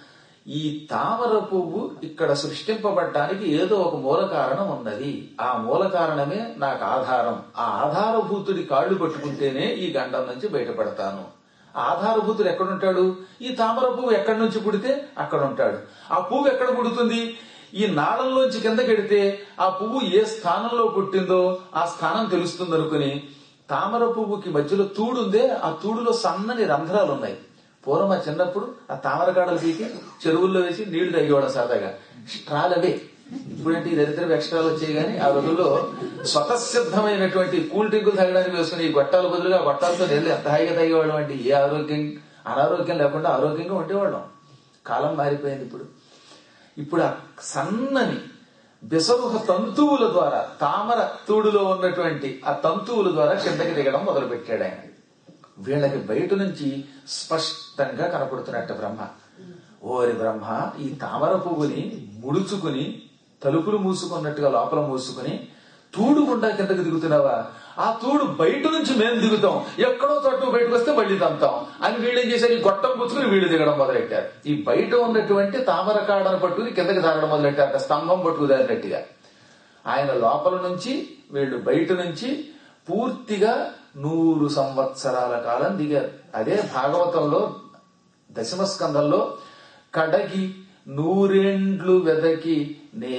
ఈ తామర పువ్వు ఇక్కడ సృష్టింపబడ్డానికి ఏదో ఒక మూల కారణం ఉన్నది, ఆ మూల కారణమే నాకు ఆధారం, ఆ ఆధారభూతుడి కాళ్లు పట్టుకుంటేనే ఈ గండం నుంచి బయటపడతాను. ఆధారభూతుడు ఎక్కడుంటాడు? ఈ తామర పువ్వు ఎక్కడి నుంచి పుడితే అక్కడ ఉంటాడు. ఆ పువ్వు ఎక్కడ పుడుతుంది? ఈ నాళంలోంచి కిందకెడితే ఆ పువ్వు ఏ స్థానంలో పుట్టిందో ఆ స్థానం తెలుస్తుంది అనుకుని, తామర పువ్వుకి మధ్యలో తూడుందే, ఆ తూడులో సన్నని రంధ్రాలు ఉన్నాయి. పూర్వం మా చిన్నప్పుడు ఆ తామర కాడలు పీకి చెరువుల్లో వేసి నీళ్లు తాగేవాడు సాదాగా, స్ట్రాలవే. ఇప్పుడంటే ఈ దరిద్ర ఎక్స్ట్రాలు వచ్చాయి, కానీ ఆ రోజుల్లో స్వతసిద్ధమైనటువంటి కూల్ డ్రింకులు తాగడానికి వేసుకుని ఈ గొట్టాల బదులుగా గొట్టాలతో నీళ్ళు ఎంత హాయిగా తాగేవాళ్ళం అండి. ఏ ఆరోగ్యం అనారోగ్యం లేకుండా ఆరోగ్యంగా ఉండేవాళ్ళం. కాలం మారిపోయింది. ఇప్పుడు ఇప్పుడు ఆ సన్నని బెసరుహ తంతువుల ద్వారా, తామర తూడులో ఉన్నటువంటి ఆ తంతువుల ద్వారా కిందకి దిగడం మొదలు పెట్టాడు ఆయన. వీళ్ళకి బయట నుంచి స్పష్టంగా కనపడుతున్నట్టు బ్రహ్మ. ఓరి బ్రహ్మ, ఈ తామర పువ్వుని ముడుచుకుని తలుపులు మూసుకున్నట్టుగా లోపల మూసుకుని తూడు గుండా కిందకి దిగుతున్నావా? ఆ తూడు బయట నుంచి మేము దిగుతాం, ఎక్కడో చోట బయటకు వస్తే మళ్ళీ తంతాం అని వీళ్ళేం చేశారు, ఈ గొట్టం పుచ్చుకుని వీళ్ళు దిగడం మొదలెట్టారు. ఈ బయట ఉన్నటువంటి తామర కాడను పట్టుకుని కిందకి తాగడం మొదలెట్టారు, స్తంభం పట్టుకు దారినట్టుగా. ఆయన లోపల నుంచి వీళ్ళు బయట నుంచి పూర్తిగా నూరు సంవత్సరాల కాలం దిగారు. అదే భాగవతంలో దశమ స్కందంలో కడగి నూరేండ్లు వెదకి నే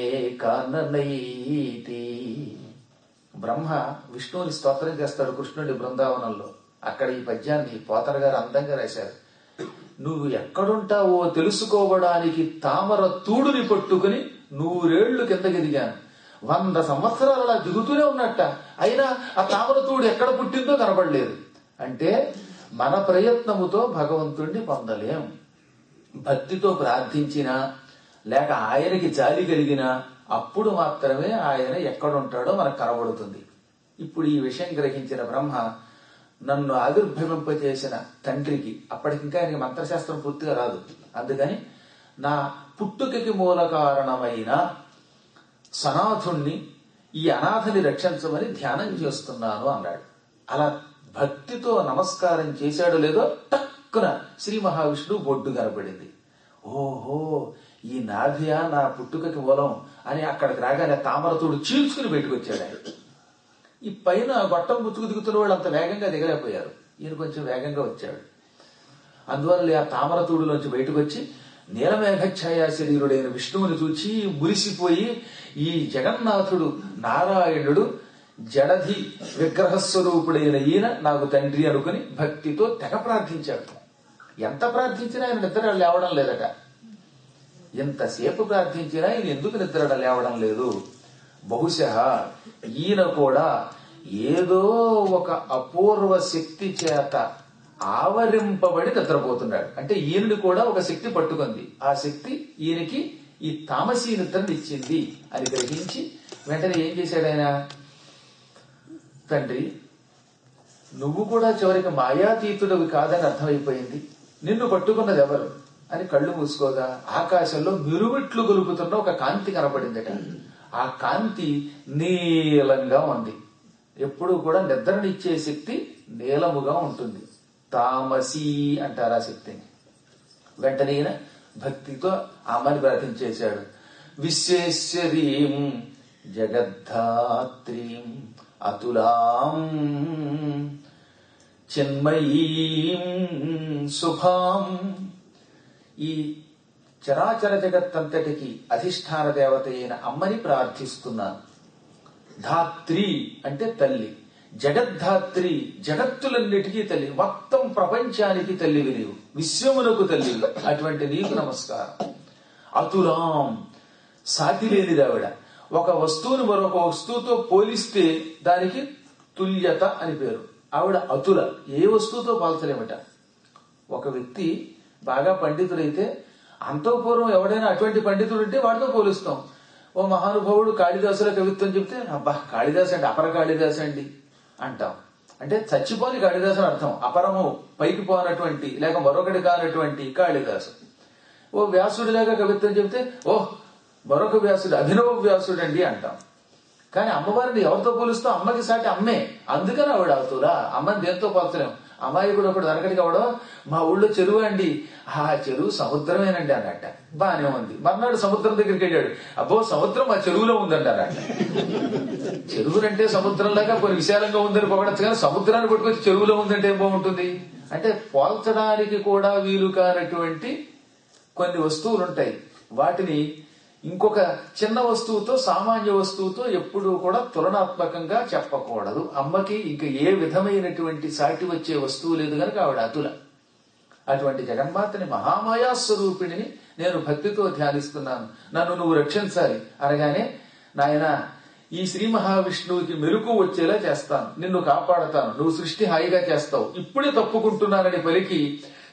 కాననైతి. బ్రహ్మ విష్ణువుని స్తోత్రం చేస్తాడు కృష్ణుడి బృందావనంలో. అక్కడ ఈ పద్యాన్ని పోతన గారు అందంగా రాశారు. నువ్వు ఎక్కడుంటావో తెలుసుకోవడానికి తామర తూడుని పట్టుకుని నూరేళ్లు కిందకి దిగాను. వంద సంవత్సరాలు అలా దిగుతూనే ఉన్నట్ట, అయినా ఆ తామర తూడు ఎక్కడ పుట్టిందో కనబడలేదు. అంటే మన ప్రయత్నముతో భగవంతుణ్ణి పొందలేం. భక్తితో ప్రార్థించినా లేక ఆయనకి జాలి కలిగినా అప్పుడు మాత్రమే ఆయన ఎక్కడుంటాడో మనకు కనబడుతుంది. ఇప్పుడు ఈ విషయం గ్రహించిన బ్రహ్మ నన్ను ఆవిర్భవింపచేసిన తండ్రికి, అప్పటికింకా ఆయనకి మంత్రశాస్త్రం పూర్తిగా రాదు, అందుకని నా పుట్టుకకి మూల కారణమైన సనాథుణ్ణి, ఈ అనాథని రక్షించమని ధ్యానం చేస్తున్నాను అన్నాడు. అలా భక్తితో నమస్కారం చేశాడో లేదో టక్కున శ్రీ మహావిష్ణువు బొడ్డు కనపడింది. ఓహో, ఈ నాభియా నా పుట్టుకకి మూలం అని అక్కడికి రాగానే తామరతోడు చీల్చుకుని బయటకు వచ్చాడు ఆయన. ఈ పైన గొట్టం పుచ్చుకు దిగుతున్న వాళ్ళు అంత వేగంగా దిగలేకపోయారు, ఈయన కొంచెం వేగంగా వచ్చాడు. అందువల్ల ఆ తామరతూడులోంచి బయటకు వచ్చి నీలమేఘఛాయా శరీరుడైన విష్ణువుని చూచి మురిసిపోయి, ఈ జగన్నాథుడు నారాయణుడు జడధి విగ్రహస్వరూపుడైన ఈయన నాకు తండ్రి అనుకుని భక్తితో తెగ ప్రార్థించాడు. ఎంత ప్రార్థించినా ఆయన నిద్ర లేవడం లేదట. ఎంతసేపు ప్రార్థించినా ఈయన ఎందుకు నిద్ర లేవడం లేదు? బహుశా ఈయన కూడా ఏదో ఒక అపూర్వ శక్తి చేత ఆవరింపబడి నిద్రపోతున్నాడు. అంటే ఈయనని కూడా ఒక శక్తి పట్టుకుంది, ఆ శక్తి ఈయనకి ఈ తామసీ నిద్రని ఇచ్చింది అని గ్రహించి వెంటనే ఏం చేశాడు ఆయన, తండ్రి నువ్వు కూడా చివరికి మాయాతీతుడవి కాదని అర్థమైపోయింది, నిన్ను పట్టుకున్నది ఎవరు అని కళ్ళు మూసుకోగా ఆకాశంలో మిరుమిట్లు గొలుపుతున్న ఒక కాంతి కనపడిందట. ఆ కాంతి నీలంగా ఉంది. ఎప్పుడు కూడా నిద్రనిచ్చే శక్తి నీలముగా ఉంటుంది, తామసీ అంటారు ఆ శక్తిని. వెంటనే ఈయన భక్తితో అమ్మని ప్రార్థించేశాడు. విశ్వేశ్వరీం జగద్ధాత్రీం అతులాం చిన్మయీం శుభాం. ఈ చరాచర జగత్తంతటికి అధిష్టాన దేవత అయిన అమ్మని ప్రార్థిస్తున్నాను. ధాత్రి అంటే తల్లి, జగద్ధాత్రి జగత్తులన్నిటికీ తల్లి, మొత్తం ప్రపంచానికి తల్లివి నీవు, విశ్వమునకు తల్లి, అటువంటి నీకు నమస్కారం. అతులాం సాటి లేనిదావిడ. ఒక వస్తువును మరొక వస్తువుతో పోలిస్తే దానికి తుల్యత అని పేరు. ఆవిడ అతుల, ఏ వస్తువుతో పోల్చలేమట. ఒక వ్యక్తి బాగా పండితుడైతే అంతో పూర్వం ఎవడైనా అటువంటి పండితుడు ఉంటే వాడితో పోలుస్తాం. ఓ మహానుభావుడు కాళిదాసుల కవిత్వం చెప్తే అబ్బా కాళిదాసు అండి, అపర కాళిదాసు అండి అంటాం. అంటే చచ్చిపోని కాళిదాసు అని అర్థం, అపరము పైకి పోనటువంటి లేక మరొకటి కానటువంటి కాళిదాసు. ఓ వ్యాసుడిలాగా కవిత్వం చెప్తే ఓహ్ మరొక వ్యాసుడు, అభినవ వ్యాసుడు అండి అంటాం. కానీ అమ్మవారిని ఎవరితో పోలుస్తాం? అమ్మకి సాటి అమ్మే. అందుకని ఆవిడ అవుతురా, అమ్మని దేంతో పోల్చలేం. అమ్మాయి కూడా ఒకటి వెనకటికి అవడం, మా ఊళ్ళో చెరువు అండి, ఆ చెరువు సముద్రమేనండి అన్నట్ట. బానే ఉంది. మర్నాడు సముద్రం దగ్గరికి వెళ్ళాడు, అబ్బో సముద్రం మా చెరువులో ఉందండి అన్నట్ట. చెరువులంటే సముద్రంలాగా కొన్ని విశాలంగా ఉందని పొగడచ్చు, కానీ సముద్రాన్ని పట్టుకొచ్చి చెరువులో ఉందంటే ఏం బాగుంటుంది? అంటే పోల్చడానికి కూడా వీలు కానటువంటి కొన్ని వస్తువులు ఉంటాయి. వాటిని ఇంకొక చిన్న వస్తువుతో, సామాన్య వస్తువుతో ఎప్పుడూ కూడా తులనాత్మకంగా చెప్పకూడదు. అమ్మకి ఇంక ఏ విధమైనటువంటి సాటి వచ్చే వస్తువు లేదు కనుక ఆవిడ అతుల. అటువంటి జగన్మాతని మహామాయా స్వరూపిణిని నేను భక్తితో ధ్యానిస్తున్నాను, నన్ను నువ్వు రక్షించాలి అనగానే, నాయన ఈ శ్రీ మహావిష్ణువుకి మెరుకు వచ్చేలా చేస్తాను, నిన్ను కాపాడతాను, నువ్వు సృష్టి హాయిగా చేస్తావు, ఇప్పుడే తప్పుకుంటున్నానని పలికి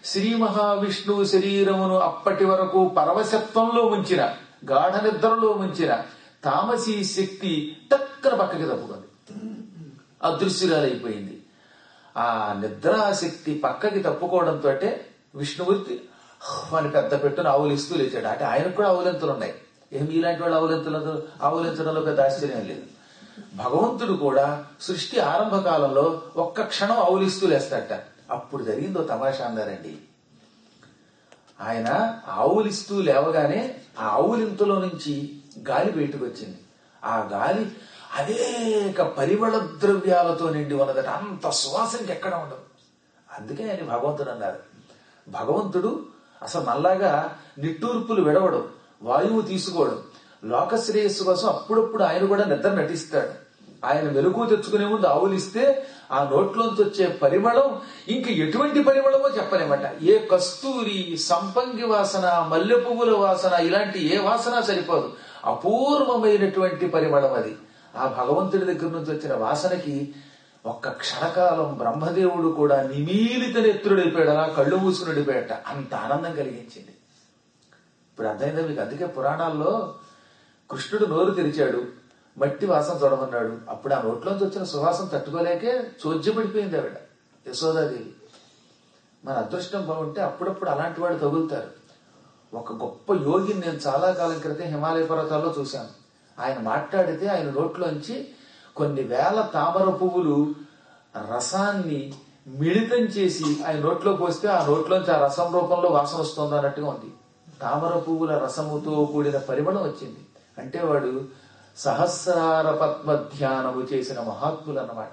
శ్రీ మహావిష్ణువు శరీరమును అప్పటి వరకు పరవశత్వంలో ఉంచిన, గాఢ నిద్రలో ఉంచిన తామసీ శక్తి టక్కన పక్కకి తప్పుకుంది, అదృశ్యురాలైపోయింది. ఆ నిద్రాశక్తి పక్కకి తప్పుకోవడంతో విష్ణుమూర్తి అని పెద్ద పెట్టును ఆవులిస్తూ లేచాడు. అంటే ఆయనకు కూడా ఆవులెంతలు ఉన్నాయి. ఏమి ఇలాంటి వాళ్ళు ఆవులెంతలతో ఆవులెంతడంలో పెద్ద ఆశ్చర్యం లేదు. భగవంతుడు కూడా సృష్టి ఆరంభ కాలంలో ఒక్క క్షణం ఆవులిస్తూ లేస్తాడట. అప్పుడు జరిగిందో తమాషా అన్నారండి. ఆయన ఆవులిస్తూ లేవగానే ఆ ఆవులింతలో నుంచి గాలి బయటకు వచ్చింది. ఆ గాలి అనేక పరిమళ ద్రవ్యాలతో నిండి ఉన్నదట. అంత సువాసనకి ఎక్కడ ఉండదు. అందుకే ఆయన భగవంతుడు అన్నారు. భగవంతుడు అసలు మళ్ళాగా నిట్టూర్పులు విడవడం, వాయువు తీసుకోవడం, లోకశ్రేయస్సు కోసం అప్పుడప్పుడు ఆయన కూడా నిద్ర నటిస్తాడు. ఆయన మెలకు తెచ్చుకునే ముందు ఆవులిస్తే ఆ నోట్లోంచి వచ్చే పరిమళం ఇంక ఎటువంటి పరిమళమో చెప్పలేమట. ఏ కస్తూరి, సంపంగి వాసన, మల్లె పువ్వుల వాసన, ఇలాంటి ఏ వాసన సరిపోదు. అపూర్వమైనటువంటి పరిమళం అది. ఆ భగవంతుడి దగ్గర నుంచి వచ్చిన వాసనకి ఒక్క క్షణకాలం బ్రహ్మదేవుడు కూడా నిమీలిత నేత్రుడైపోయాడు, అలా కళ్ళు మూసుకుని వెళ్ళిపోయాట. అంత ఆనందం కలిగించింది. ఇప్పుడు అర్థమైందా మీకు? అందుకే పురాణాల్లో కృష్ణుడు నోరు తెరిచాడు, మట్టి వాసన చూడమన్నాడు. అప్పుడు ఆ నోట్లోంచి వచ్చిన సువాసన తట్టుకోలేకే చోద్యపడిపోయింది ఆవిడ యశోదాదేవి. మన అదృష్టం బాగుంటే అప్పుడప్పుడు అలాంటి వాడు తగులుతారు. ఒక గొప్ప యోగిని నేను చాలా కాలం క్రితం హిమాలయ పర్వతాల్లో చూశాను. ఆయన మాట్లాడితే ఆయన నోట్లోంచి కొన్ని వేల తామర పువ్వులు రసాన్ని మిళితం చేసి ఆయన నోట్లో పోస్తే ఆ నోట్లోంచి ఆ రసం రూపంలో వాసన వస్తుంది అన్నట్టుగా ఉంది. తామర పువ్వుల రసముతో కూడిన పరిమళం వచ్చింది. అంటే వాడు సహస్రార పద్మ ధ్యానము చేసిన మహాత్ములు అన్నమాట.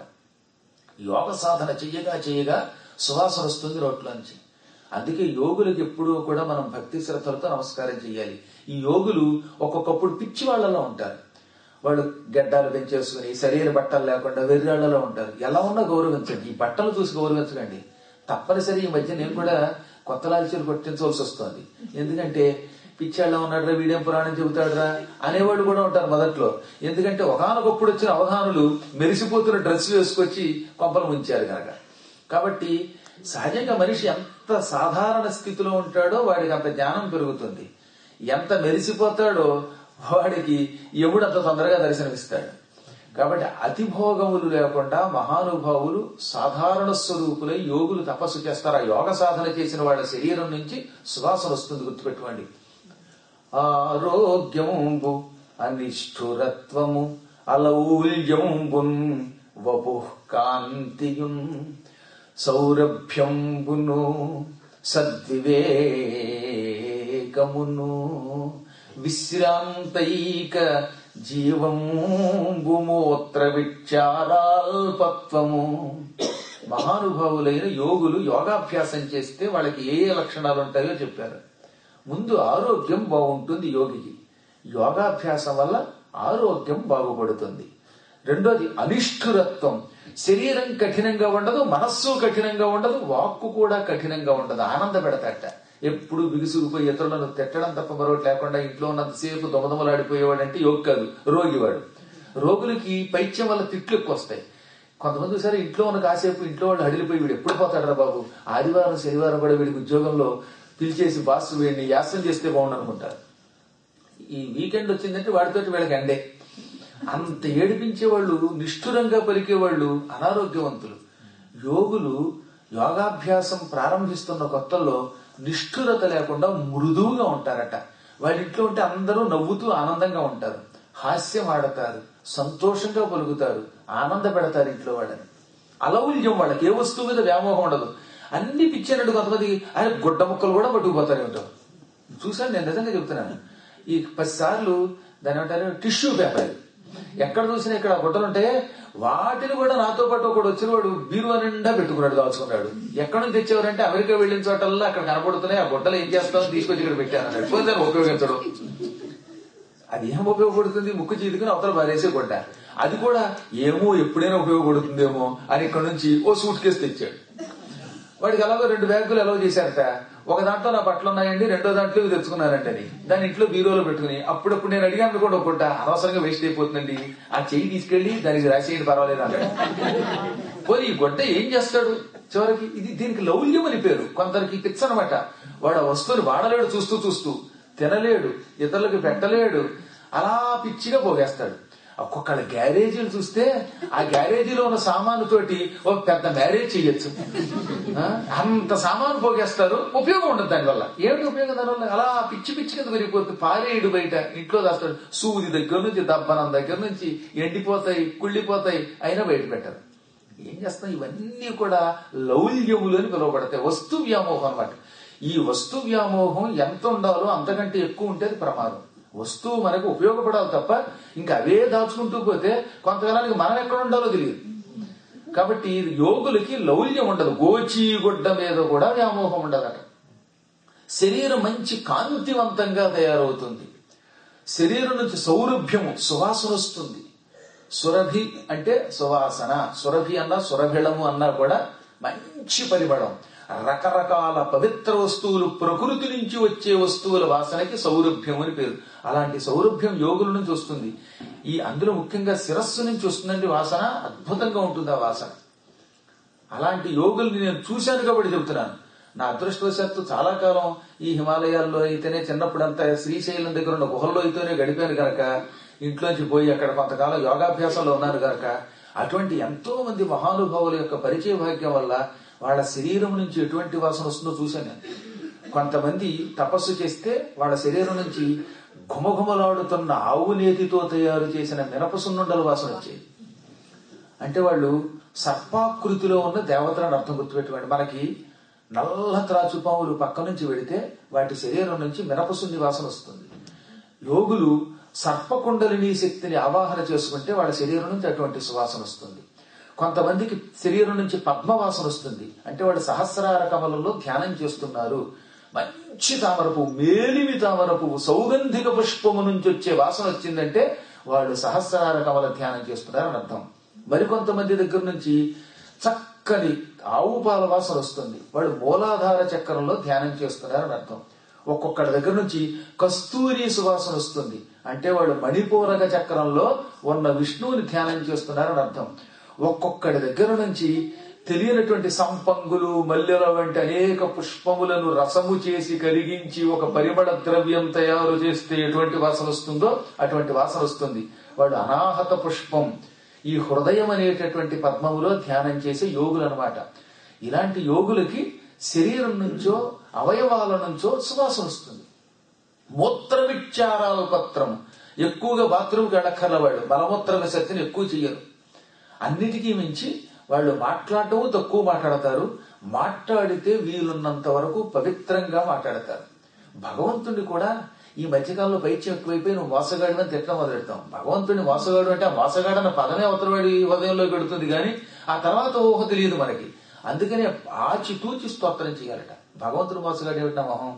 యోగ సాధన చెయ్యగా చెయ్యగా సువాసన వస్తుంది నోట్లోంచి. అందుకే యోగులకు ఎప్పుడూ కూడా మనం భక్తి శ్రద్ధలతో నమస్కారం చెయ్యాలి. ఈ యోగులు ఒక్కొక్కప్పుడు పిచ్చి వాళ్లలో ఉంటారు. వాళ్ళు గడ్డాలు పెంచేసుకుని శరీర బట్టలు లేకుండా వెర్రాళ్లలో ఉంటారు. ఎలా ఉన్నా గౌరవించండి. ఈ బట్టలు చూసి గౌరవించకండి. తప్పనిసరి ఈ మధ్య నేను కూడా కొత్త లాల్చీలు కొట్టించవలసి వస్తుంది. ఎందుకంటే పిచ్చాళ్ళ ఉన్నాడురా, వీడియం పురాణం చెబుతాడురా అనేవాళ్ళు కూడా ఉంటారు మొదట్లో. ఎందుకంటే ఒకనొకప్పుడు వచ్చిన అవధానులు మెరిసిపోతున్న డ్రెస్ వేసుకొచ్చి కొంపలు ముంచారు కనుక. కాబట్టి సహజంగా మనిషి ఎంత సాధారణ స్థితిలో ఉంటాడో వాడికి అంత జ్ఞానం పెరుగుతుంది. ఎంత మెరిసిపోతాడో వాడికి యముడు అంత తొందరగా దర్శనమిస్తాడు. కాబట్టి అతిభోగములు లేకుండా మహానుభావులు సాధారణ స్వరూపులై యోగులు తపస్సు చేస్తారు. ఆ యోగ సాధన చేసిన వాళ్ళ శరీరం నుంచి సువాసన వస్తుంది, గుర్తుపెట్టుకోండి. ఆరోగ్యంబు అనిష్ఠురత్వము అలౌల్యంబున్ వపుః కాంతియున్ సౌరభ్యంబును సద్వివేకమును విశ్రాంతైక జీవంబు మూత్ర విచారాల్పత్వము. మహానుభావులైన యోగులు యోగాభ్యాసం చేస్తే వాళ్ళకి ఏ ఏ లక్షణాలు ఉంటాయో చెప్పారు. ముందు ఆరోగ్యం బాగుంటుంది యోగికి. యోగాభ్యాసం వల్ల ఆరోగ్యం బాగుపడుతుంది. రెండోది అనిష్ఠురత్వం. శరీరం కఠినంగా ఉండదు, మనస్సు కఠినంగా ఉండదు, వాక్కు కూడా కఠినంగా ఉండదు. ఆనంద పెడతాట. ఎప్పుడు బిగుసుకుపోయి ఇతరులను తిట్టడం తప్ప మరొకటి లేకుండా ఇంట్లో ఉన్నంతసేపు దొమదమలాడిపోయేవాడంటే యోగి కాదు, రోగివాడు. రోగులకి పైత్యం వల్ల తిట్లు ఎక్కువ వస్తాయి. కొంతమంది సరే ఇంట్లో ఉన్న కాసేపు ఇంట్లో వాళ్ళు హడిలిపోయి వీడు ఎప్పుడు పోతాడరా బాబు, ఆదివారం శనివారం కూడా వీడికి ఉద్యోగంలో పిలిచేసి బాసు వీడిని యాసం చేస్తే బాగుండు అనుకుంటారు. ఈ వీకెండ్ వచ్చిందంటే వాడితో వీళ్ళకి అండే. అంత ఏడిపించే వాళ్ళు, నిష్ఠురంగా పలికే వాళ్ళు అనారోగ్యవంతులు. యోగులు యోగాభ్యాసం ప్రారంభిస్తున్న కొత్తల్లో నిష్ఠురత లేకుండా మృదువుగా ఉంటారట. వాళ్ళ ఇంట్లో ఉంటే అందరూ నవ్వుతూ ఆనందంగా ఉంటారు, హాస్యం ఆడతారు, సంతోషంగా పలుకుతారు, ఆనంద పెడతారు ఇంట్లో వాళ్ళని. అలౌల్యం, వాళ్ళకి ఏ వస్తువు మీద వ్యామోహం ఉండదు. అన్ని పిచ్చారంటే కొంతమంది ఆయన గుడ్డ ముక్కలు కూడా పట్టుకుపోతారు ఏమిటో చూసాను. నేను నిజంగా చెప్తున్నాను. ఈ పది సార్లు దాని ఏమంటారు టిష్యూ పేపర్ ఎక్కడ చూసినా ఇక్కడ గుడ్డలు ఉంటే వాటిని కూడా నాతో పాటు ఒకడు వచ్చిన వాడు బీరువా నిండా పెట్టుకున్నాడు, దాచుకున్నాడు. ఎక్కడి నుంచి తెచ్చేవారంటే అమెరికా వెళ్లిన చోటల్లో అక్కడ కనపడుతున్నాయి. ఆ గుడ్డలు ఏం చేస్తామని తీసుకొచ్చి ఇక్కడ పెట్టాను. దాన్ని ఉపయోగించడం అది ఏం ఉపయోగపడుతుంది? ముక్కు చీదుకుని అవతల బారేసే గుడ్డ. అది కూడా ఏమో ఎప్పుడైనా ఉపయోగపడుతుందేమో అని ఇక్కడ నుంచి ఓ సూట్ కేసు తెచ్చాడు. వాడికి ఎలాగో రెండు బ్యాగులు ఎలాగో చేశారట. ఒక దాంట్లో నా బట్టలు ఉన్నాయండి, రెండో దాంట్లో తెచ్చుకున్నారంటని దాని ఇంట్లో బీరోలో పెట్టుకుని అప్పుడప్పుడు నేను అడిగాను కూడా ఒకట అనవసరంగా వేస్ట్ అయిపోతుందండి, ఆ చెయ్యి తీసుకెళ్లి దానికి రాసేయండి పర్వాలేదు అన్నాడు. పోనీ ఈ గుడ్డ ఏం చేస్తాడు? చివరికి ఇది దీనికి లౌల్యం అని పేరు. కొందరికి పిచ్చ అనమాట. వాడు ఆ వస్తువుని వాడలేడు, చూస్తూ చూస్తూ తినలేడు, ఇతరులకు పెట్టలేడు, అలా పిచ్చిగా పోగేస్తాడు. ఒక్కొక్కళ్ళ గ్యారేజీలు చూస్తే ఆ గ్యారేజీలో ఉన్న సామాను తోటి ఒక పెద్ద మ్యారేజ్ చెయ్యొచ్చు. అంత సామాను పోగేస్తారు, ఉపయోగం ఉండదు దానివల్ల. ఏమిటి ఉపయోగం దానివల్ల? అలా పిచ్చి పిచ్చి కింద పెరిగిపోతుంది. పారేయుడు బయట ఇంట్లో దాస్తాడు. సూది దగ్గర నుంచి దబ్బనం దగ్గర నుంచి ఎండిపోతాయి, కుళ్ళిపోతాయి, అయినా బయట పెట్టరు. ఏం చేస్తాం? ఇవన్నీ కూడా లౌల్యములు అని పిలువబడతాయి. వస్తు వ్యామోహం అన్నమాట. ఈ వస్తు వ్యామోహం ఎంత ఉండాలో అంతకంటే ఎక్కువ ఉంటే అది ప్రమాదం. వస్తువు మనకు ఉపయోగపడాలి తప్ప ఇంకా అవే దాచుకుంటూ పోతే కొంతకాలానికి మనం ఎక్కడ ఉండాలో తెలియదు. కాబట్టి యోగులకి లౌల్యం ఉండదు. గోచి గుడ్డ మీద కూడా వ్యామోహం ఉండదట. శరీరం మంచి కాంతివంతంగా తయారవుతుంది. శరీరం నుంచి సౌరభ్యము, సువాసన వస్తుంది. సురభి అంటే సువాసన. సురభి అన్నా సురభిళము అన్నా కూడా మంచి పరిమళం. రకరకాల పవిత్ర వస్తువులు, ప్రకృతి నుంచి వచ్చే వస్తువుల వాసనకి సౌరభ్యం అని పేరు. అలాంటి సౌరభ్యం యోగుల నుంచి వస్తుంది. ఈ అందులో ముఖ్యంగా శిరస్సు నుంచి వస్తుందండి వాసన. అద్భుతంగా ఉంటుంది ఆ వాసన. అలాంటి యోగుల్ని నేను చూశాను కాబట్టి చెబుతున్నాను. నా అదృష్టవశాత్తు చాలా కాలం ఈ హిమాలయాల్లో అయితేనే, చిన్నప్పుడంతా శ్రీశైలం దగ్గర ఉన్న గుహల్లో అయితేనే గడిపాను గనక, ఇంట్లోంచి పోయి అక్కడ కొంతకాలం యోగాభ్యాసంలో ఉన్నాను గనక, అటువంటి ఎంతో మంది మహానుభావుల యొక్క పరిచయ భాగ్యం వల్ల వాళ్ళ శరీరం నుంచి ఎటువంటి వాసన వస్తుందో చూశాను నేను. కొంతమంది తపస్సు చేస్తే వాళ్ళ శరీరం నుంచి ఘుమఘుమలాడుతున్న ఆవు నేతితో తయారు చేసిన మినప సున్నుండల వాసన వచ్చేది. అంటే వాళ్ళు సర్పాకృతిలో ఉన్న దేవతలను అర్థం గుర్తుపెట్టుకోండి. మనకి నల్ల త్రాచుపాములు పక్క నుంచి వెళితే వాటి శరీరం నుంచి మినపసుండి వాసన వస్తుంది. యోగులు సర్పకుండలిని శక్తిని ఆవాహన చేసుకుంటే వాళ్ళ శరీరం నుంచి అటువంటి సువాసన వస్తుంది. కొంతమందికి శరీరం నుంచి పద్మవాసన వస్తుంది. అంటే వాళ్ళు సహస్రార కమలంలో ధ్యానం చేస్తున్నారు. మంచి తామరపు, మేలిమి తామరపు సౌగంధిక పుష్పము నుంచి వచ్చే వాసన వచ్చిందంటే వాళ్ళు సహస్రార కమల ధ్యానం చేస్తున్నారని అర్థం. మరికొంతమంది దగ్గర నుంచి చక్కని ఆవు పాల వాసన వస్తుంది. వాళ్ళు మూలాధార చక్రంలో ధ్యానం చేస్తున్నారని అర్థం. ఒక్కొక్కడి దగ్గర నుంచి కస్తూరి సువాసన వస్తుంది. అంటే వాళ్ళు మణిపూరక చక్రంలో ఉన్న విష్ణువుని ధ్యానం చేస్తున్నారని అర్థం. ఒక్కొక్కడి దగ్గర నుంచి తెలియనటువంటి సంపంగులు, మల్లెల వంటి అనేక పుష్పములను రసము చేసి కరిగించి ఒక పరిమళ ద్రవ్యం తయారు చేస్తే ఎటువంటి వాసన వస్తుందో అటువంటి వాసన వస్తుంది. వాడు అనాహత పుష్పం, ఈ హృదయం అనేటటువంటి పద్మములో ధ్యానం చేసే యోగులు అనమాట. ఇలాంటి యోగులకి శరీరం నుంచో అవయవాల నుంచో సువాసన వస్తుంది. మూత్ర విచారాల పత్రం, ఎక్కువగా బాత్రూమ్కి వెళ్ళక్కర్లవాడు మలమూత్ర విసర్జన ఎక్కువ చెయ్యరు. అన్నిటికీ మించి వాళ్ళు మాట్లాడటము తక్కువ మాట్లాడతారు. మాట్లాడితే వీలున్నంత వరకు పవిత్రంగా మాట్లాడతారు. భగవంతుడిని కూడా ఈ మధ్యకాలంలో పైత్యం ఎక్కువైపోయి నువ్వు మోసగాడు అని తిట్టడం మొదలెడతాం. భగవంతుడిని మోసగాడు అంటే ఆ మోసగాడు అన్న పదమే అవతలవాడి హృదయంలో పెడుతుంది కానీ ఆ తర్వాత ఊహ తెలియదు మనకి. అందుకనే ఆచి తూచి స్తోత్రం చేయాలట. భగవంతుడు మోసగాడు ఏమిటా మొహం?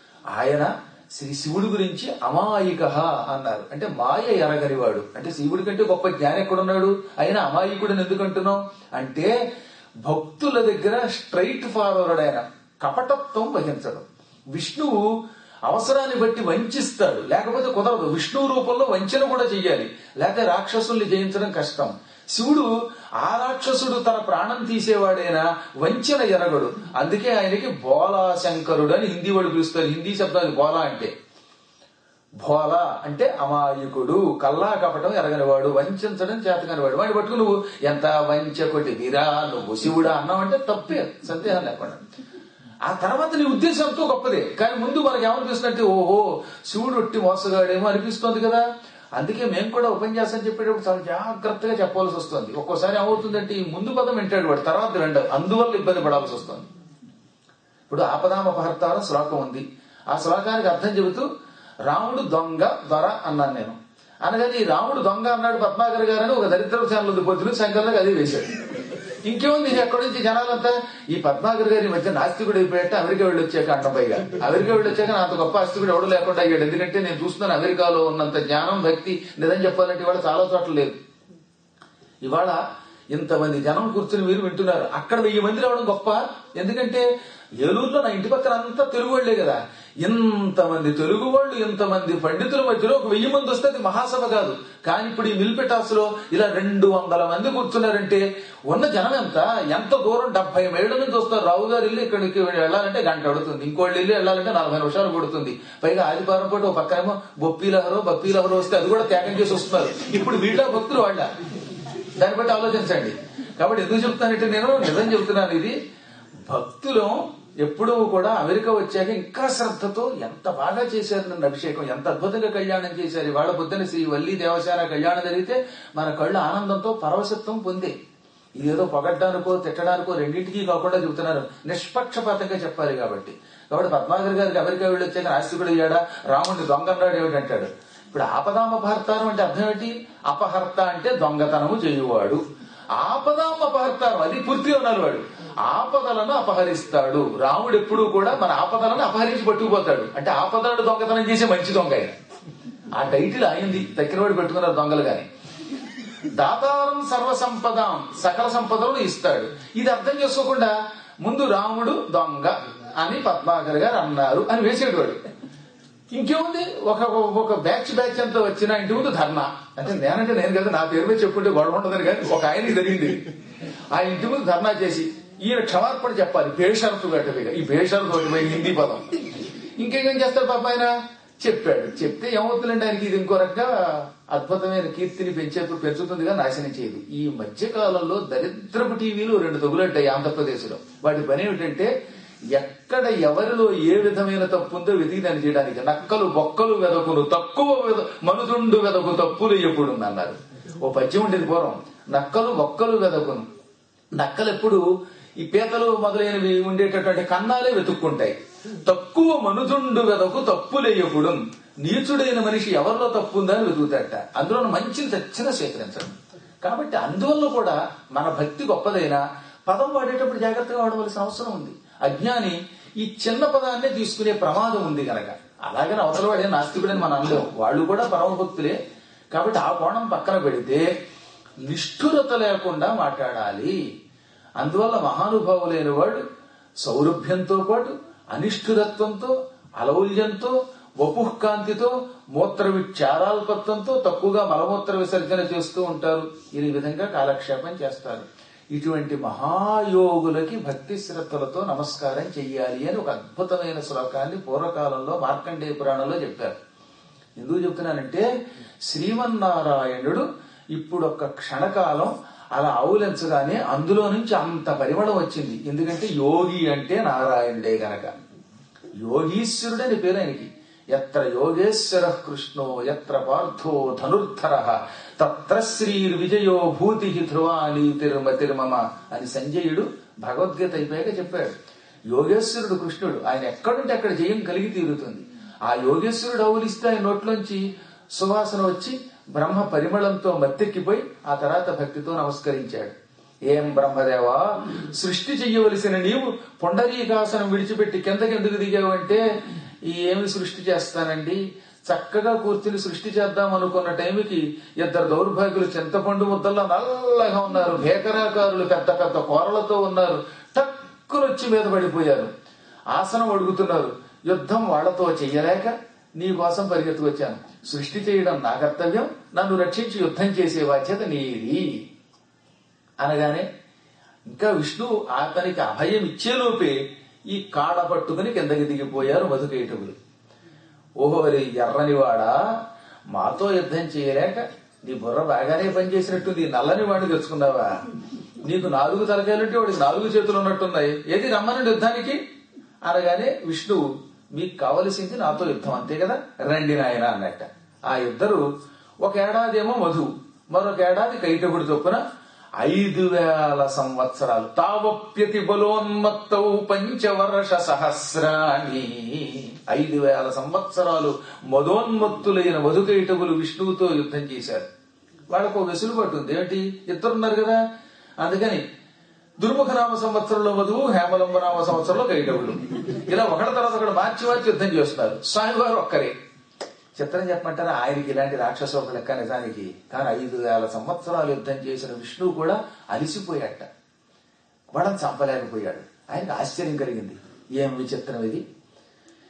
ఆయన శ్రీ శివుడి గురించి అమాయిక అన్నారు. అంటే మాయ ఎరగనివాడు. అంటే శివుడి కంటే గొప్ప జ్ఞానం ఎక్కడున్నాడు? అయినా అమాయకుడిని ఎందుకు అంటున్నాం అంటే భక్తుల దగ్గర స్ట్రైట్ ఫార్వర్డ్, ఆయన కపటత్వం వహించడం. విష్ణువు అవసరాన్ని బట్టి వంచిస్తాడు, లేకపోతే కుదరదు. విష్ణువు రూపంలో వంచన కూడా చెయ్యాలి, లేకపోతే రాక్షసుల్ని జయించడం కష్టం. శివుడు ఆ రాక్షసుడు తన ప్రాణం తీసేవాడైనా వంచన ఎరగడు. అందుకే ఆయనకి బోలా శంకరుడు అని హిందీ వాడు పిలుస్తారు. హిందీ శబ్దాలు బోలా అంటే, భోలా అంటే అమాయకుడు, కల్లా కపటం ఎరగనివాడు, వంచడం చేతకనివాడు. వాడిని పట్టుకుని నువ్వు ఎంత వంచకొటి వీరా నువ్వు శివుడా అన్నావంటే తప్పే, సందేహం లేకుండా. ఆ తర్వాత నీ ఉద్దేశంతో గొప్పదే, కానీ ముందు మనకి ఏమనిపిస్తుందంటే ఓహో శివుడు ఒట్టి మోసగాడేమో అనిపిస్తోంది కదా. అందుకే మేము కూడా ఉపన్యాసం చెప్పేటప్పుడు చాలా జాగ్రత్తగా చెప్పాల్సి వస్తుంది. ఒక్కోసారి ఏమవుతుందంటే ఈ ముందు పదం వింటాడు వాడు, తర్వాత వింటాడు, అందువల్ల ఇబ్బంది పడాల్సి వస్తుంది. ఇప్పుడు ఆపదామపహర్తాన శ్లోకం ఉంది. ఆ శ్లోకానికి అర్థం చెబుతూ రాముడు దొంగ దొర అన్నాను నేను. అనగానే ఈ రాముడు దొంగ అన్నాడు పద్మాకర్ గారని ఒక దరిద్ర ఛానల్ పొద్దున శంకర్లకు అది వేశాడు. ఇంకేముంది ఎక్కడి నుంచి జనాలంతా ఈ పద్మాకర్ గారి మధ్య నాస్తికుడు అయిపోయాట. అమెరికా వెళ్ళి వచ్చాక అంట. పైగా అమెరికా వెళ్ళి వచ్చాక అంత గొప్ప ఆస్తికుడు ఎవడు లేకుండా అయ్యాడు. ఎందుకంటే నేను చూస్తున్నాను అమెరికాలో ఉన్నంత జ్ఞానం, భక్తి నిజం చెప్పాలంటే ఇవాళ చాలా చోట్ల లేదు. ఇవాళ ఇంతమంది జనం కూర్చుని మీరు వింటున్నారు. అక్కడ వెయ్యి మంది రావడం గొప్ప. ఎందుకంటే ఏలూరులో నా ఇంటి పక్కన అంతా తెలుగు వాళ్లే కదా. ఇంతమంది తెలుగు వాళ్ళు ఇంతమంది పండితుల మధ్యలో ఒక వెయ్యి మంది వస్తే అది మహాసభ కాదు. కానీ ఇప్పుడు ఈ మిల్పెటాస్ లో ఇలా రెండు వందల మంది కూర్చున్నారంటే ఉన్న జనం ఎంత ఎంత దూరం డెబ్బై మైళ్ళ నుంచి వస్తారు. రావు గారి ఇల్లు ఇక్కడికి వెళ్ళాలంటే గంట పడుతుంది, ఇంకోళ్ళ ఇల్లు వెళ్ళాలంటే నలభై నిమిషాలు పడుతుంది. పైగా ఆదివారం పాటు ఒక పక్కనేమో బొప్పీలహరో బప్పీలహరో వస్తే అది కూడా త్యాగం చేసి వస్తున్నారు. ఇప్పుడు వీళ్ళ భక్తులు వాళ్ళ, దాన్ని బట్టి ఆలోచించండి. కాబట్టి ఎందుకు చెప్తానంటే నేను నిజం చెబుతున్నాను, ఇది భక్తులు ఎప్పుడూ కూడా అమెరికా వచ్చాక ఇంకా శ్రద్ధతో ఎంత బాగా చేశారు నన్ను అభిషేకం, ఎంత అద్భుతంగా కళ్యాణం చేశారు. వాళ్ళ పొద్దున శ్రీ వల్లి దేవశాల కళ్యాణం జరిగితే మన కళ్ళు ఆనందంతో పరవశత్వం పొందే. ఇదేదో పొగడ్డానికో తిట్టడానికో రెండింటికి కాకుండా చెబుతున్నారు, నిష్పక్షపాతంగా చెప్పాలి కాబట్టి. కాబట్టి పద్మాగర్ గారికి అమెరికా వెళ్ళి వచ్చాక నాస్తికుడు అయ్యాడా, రాముడిని దొంగన్నాడు ఏమిటంటాడు. ఇప్పుడు ఆపదామపహర్తారం అంటే అర్థం ఏంటి? అపహర్త అంటే దొంగతనము చేయువాడు. ఆపదాం అపహర్తారం అది పూర్తిగా ఉన్నారు వాడు, ఆపదలను అపహరిస్తాడు. రాముడు ఎప్పుడూ కూడా మన ఆపదలను అపహరించి పట్టుకుపోతాడు. అంటే ఆపదలను దొంగతనం చేసే మంచి దొంగ ఆయన. ఆ టైటిల్ అయింది, తక్కినవాడు పెట్టుకున్నారు దొంగలు గాని. దాతారం సర్వసంపదాం, సకల సంపదలను ఇస్తాడు. ఇది అర్థం చేసుకోకుండా ముందు రాముడు దొంగ అని పద్మాకర్ గారు అన్నారు అని వేసేటవాడు. ఇంకేముంది, ఒక ఒక బ్యాచ్ బ్యాచ్ అంతా వచ్చిన ఇంటి ముందు ధర్నా. అంటే నేనంటే నేను కదా, నా పేరు మీద చెప్పుకుంటే గొడవ ఉంటుందని కానీ ఒక ఆయనకి జరిగింది. ఆ ఇంటి ముందు ధర్నా చేసి ఈయన క్షమార్పణ చెప్పాలి, బేషరతు గట్టిగా. ఈ బేషరతు ఒకటి హిందీ పదం. ఇంకేం చేస్తాడు పాప ఆయన, చెప్పాడు. చెప్తే ఏమవుతుందంటే ఆయనకి ఇది ఇంకో రకంగా అద్భుతమైన కీర్తిని పెంచే పెంచుతుందిగా నాశనం చేయదు. ఈ మధ్య కాలంలో దరిద్రపు టీవీలు రెండు తగులంటాయి ఆంధ్రప్రదేశ్ లో. వాటి పని ఏమిటంటే ఎక్కడ ఎవరిలో ఏ విధమైన తప్పు ఉందో వెతికి దాన్ని చేయడానికి. నక్కలు బొక్కలు వెదకును తక్కువ మనుదుండు వెదకు తప్పులు ఎప్పుడు అన్నారు. ఓ పద్యం ఉండేది పూర్వం, నక్కలు బొక్కలు వెదకును. నక్కలు ఎప్పుడు ఈ పీతలు మొదలైనవి ఉండేటటువంటి కన్నాలే వెతుక్కుంటాయి. తక్కువ మనుదుండు వెదకు తప్పులేయప్పుడు, నీచుడైన మనిషి ఎవరిలో తప్పు ఉందని వెతుకుతాడట. అందులో మంచిని చచ్చిన స్వీకరించడం. కాబట్టి అందువల్ల కూడా మన భక్తి గొప్పదైనా పదం వాడేటప్పుడు జాగ్రత్తగా వాడవలసిన అవసరం ఉంది. అజ్ఞాని ఈ చిన్న పదాన్నే తీసుకునే ప్రమాదం ఉంది కనుక. అలాగని అవతల వాడే నాస్తికుడని మనం అనలేం, వాళ్ళు కూడా పరమభక్తులే. కాబట్టి ఆ కోణం పక్కన పెడితే నిష్ఠురత లేకుండా మాట్లాడాలి. అందువల్ల మహానుభావులైన వాడు సౌరభ్యంతో పాటు అనిష్ఠురత్వంతో, అలౌల్యంతో, వపుఃకాంతితో, మూత్ర విచారాల్పత్వంతో తక్కువగా మలమూత్ర విసర్జన చేస్తూ ఉంటారు. ఈ విధంగా కాలక్షేపం చేస్తారు. ఇటువంటి మహాయోగులకి భక్తి శ్రద్ధలతో నమస్కారం చెయ్యాలి అని ఒక అద్భుతమైన శ్లోకాన్ని పూర్వకాలంలో మార్కండేయ పురాణంలో చెప్పారు. ఎందుకు చెప్తున్నానంటే శ్రీమన్నారాయణుడు ఇప్పుడు ఒక్క క్షణకాలం అలా ఆవులించగానే అందులో నుంచి అంత పరిమళం వచ్చింది. ఎందుకంటే యోగి అంటే నారాయణుడే గనక. యోగీశ్వరుడు అని పేరు ఆయనకి. ఎత్ర యోగేశ్వర కృష్ణో ఎత్ర పార్థో ధనుర్ధర తత్ర శ్రీర్ విజయో భూతి ధ్రువాని తిరుమ తిరుమమ అని సంజయుడు భగవద్గీత అయిపోయాక చెప్పాడు. యోగేశ్వరుడు కృష్ణుడు, ఆయన ఎక్కడుంటే అక్కడ జయం కలిగి తీరుతుంది. ఆ యోగేశ్వరుడు అవులిస్తే ఆయన నోట్లోంచి సువాసన వచ్చి బ్రహ్మ పరిమళంతో మత్తెక్కిపోయి ఆ తర్వాత భక్తితో నమస్కరించాడు. ఏం బ్రహ్మదేవా, సృష్టి చెయ్యవలసిన నీవు పొండరీకాసనం విడిచిపెట్టి కిందకెందుకు దిగావంటే, ఏమి సృష్టి చేస్తానండి, చక్కగా కూర్చుని సృష్టి చేద్దాం అనుకున్న టైంకి ఇద్దరు దౌర్భాగ్యులు చింతపండు ముద్దల్లో నల్లగా ఉన్నారు, భేకరాకారులు పెద్ద పెద్ద కూరలతో ఉన్నారు. టక్కునొచ్చి మీద పడిపోయారు, ఆసనం అడుగుతున్నారు. యుద్ధం వాళ్లతో చెయ్యలేక నీ కోసం పరిగెత్తుకొచ్చాను. సృష్టి చేయడం నా కర్తవ్యం, నన్ను రక్షించి యుద్ధం చేసే బాధ్యత నీది అనగానే ఇంకా విష్ణు అతనికి అభయం ఇచ్చేలోపే ఈ కాడ పట్టుకుని కిందకి దిగిపోయారు మధుకైటవులు. ఓహోరి ఎర్రనివాడా, మాతో యుద్ధం చేయలేక నీ బుర్ర బాగానే పనిచేసినట్టుంది, నల్లని వాడిని తెచ్చుకున్నావా? నీకు నాలుగు తలకాయలుంటే వాడికి నాలుగు చేతులు ఉన్నట్టున్నాయి, ఏది రమ్మనండి యుద్ధానికి అనగానే విష్ణువు మీకు కావలసింది నాతో యుద్ధం అంతే కదా, రండి నాయన అన్నట్ట. ఆ ఇద్దరు ఒక ఏడాదేమో మధు, మరొక ఏడాది కైటవుడి చొప్పున ఐదు వేల సంవత్సరాలు తావప్యతి బలోన్మత్తౌ పంచవర్ష సహస్రాణి, ఐదు వేల సంవత్సరాలు మదోన్మత్తులైన మధుకైటవులు విష్ణువుతో యుద్ధం చేశారు. వాళ్ళకు వెసులుబాటు ఉంది, ఏమిటి ఇద్దరున్నారు కదా, అందుకని దుర్ముఖ నామ సంవత్సరంలో మధువు, హేమలంబ నామ సంవత్సరంలో కైటవులు, ఇలా ఒకటి తర్వాత ఒకటి మార్చి మార్చి యుద్ధం చేస్తున్నారు. స్వామివారు ఒక్కరే. చిత్రం చెప్పమంటారా, ఆయనకి ఇలాంటి రాక్షస ఒక లెక్క నిజానికి. కానీ ఐదు వేల సంవత్సరాలు యుద్ధం చేసిన విష్ణువు కూడా అలిసిపోయాట, వాళ్ళని చంపలేకపోయాడు. ఆయనకు ఆశ్చర్యం కలిగింది, ఏం విచిత్రం ఇది.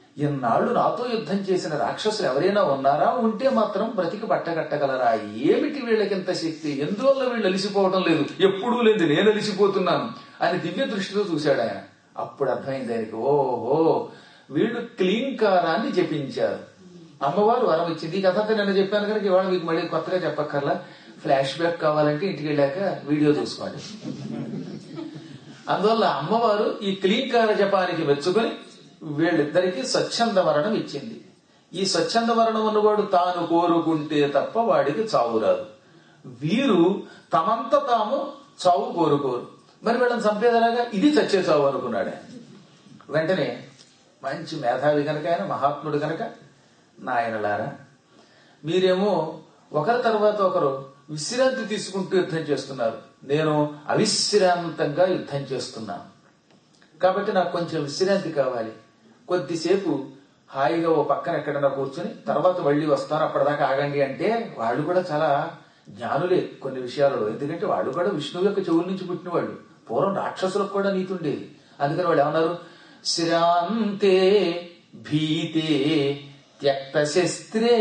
ఇన్నాళ్లు నాతో యుద్ధం చేసిన రాక్షసులు ఎవరైనా ఉన్నారా? ఉంటే మాత్రం బ్రతికి బట్టగట్టగలరా? ఏమిటి వీళ్ళకింత శక్తి? ఎందువల్ల వీళ్ళు అలిసిపోవటం లేదు? ఎప్పుడూ లేదు, నేను అలిసిపోతున్నాను అని దివ్య దృష్టితో చూశాడు ఆయన. అప్పుడు అర్థమైంది ఆయనకి, ఓహో వీళ్ళు క్లీంకారాన్ని జపించారు. అమ్మవారు వరం ఇచ్చింది. ఈ కథ అంతా నిన్న చెప్పాను కనుక ఇవాళ మీకు మళ్ళీ కొత్తగా చెప్పక్కర్లా. ఫ్లాష్ బ్యాక్ కావాలంటే ఇంటికి వెళ్ళాక వీడియో చూసుకోండి. అందువల్ల అమ్మవారు ఈ క్లీంకార జపానికి మెచ్చుకుని వీళ్ళిద్దరికీ స్వచ్ఛంద మరణం ఇచ్చింది. ఈ స్వచ్ఛంద మరణం ఉన్నవాడు తాను కోరుకుంటే తప్ప వాడికి చావు రాదు. వీరు తమంత తాము చావు కోరుకోరు. మరి వీళ్ళని చంపేదలాగా ఇది చచ్చే చావు అనుకున్నాడు ఆయన. వెంటనే మంచి మేధావి కనుక ఆయన, మహాత్ముడు కనుక, నాయనలారా మీరేమో ఒకరి తర్వాత ఒకరు విశ్రాంతి తీసుకుంటూ యుద్ధం చేస్తున్నారు. నేను అవిశ్రాంతంగా యుద్ధం చేస్తున్నాను కాబట్టి నాకు కొంచెం విశ్రాంతి కావాలి. కొద్దిసేపు హాయిగా ఓ పక్కన ఎక్కడన్నా కూర్చుని తర్వాత మళ్ళీ వస్తాను, అప్పటిదాకా ఆగండి అంటే వాళ్ళు కూడా చాలా జ్ఞానులే కొన్ని విషయాలలో. ఎందుకంటే వాళ్ళు కూడా విష్ణువు యొక్క చెవుల నుంచి పుట్టిన వాళ్ళు. పూర్వం రాక్షసులకు కూడా నీతి ఉండేది. అందుకని వాళ్ళు ఏమన్నారు, శ్రాంతే భీతే త్యక్త శస్త్రే,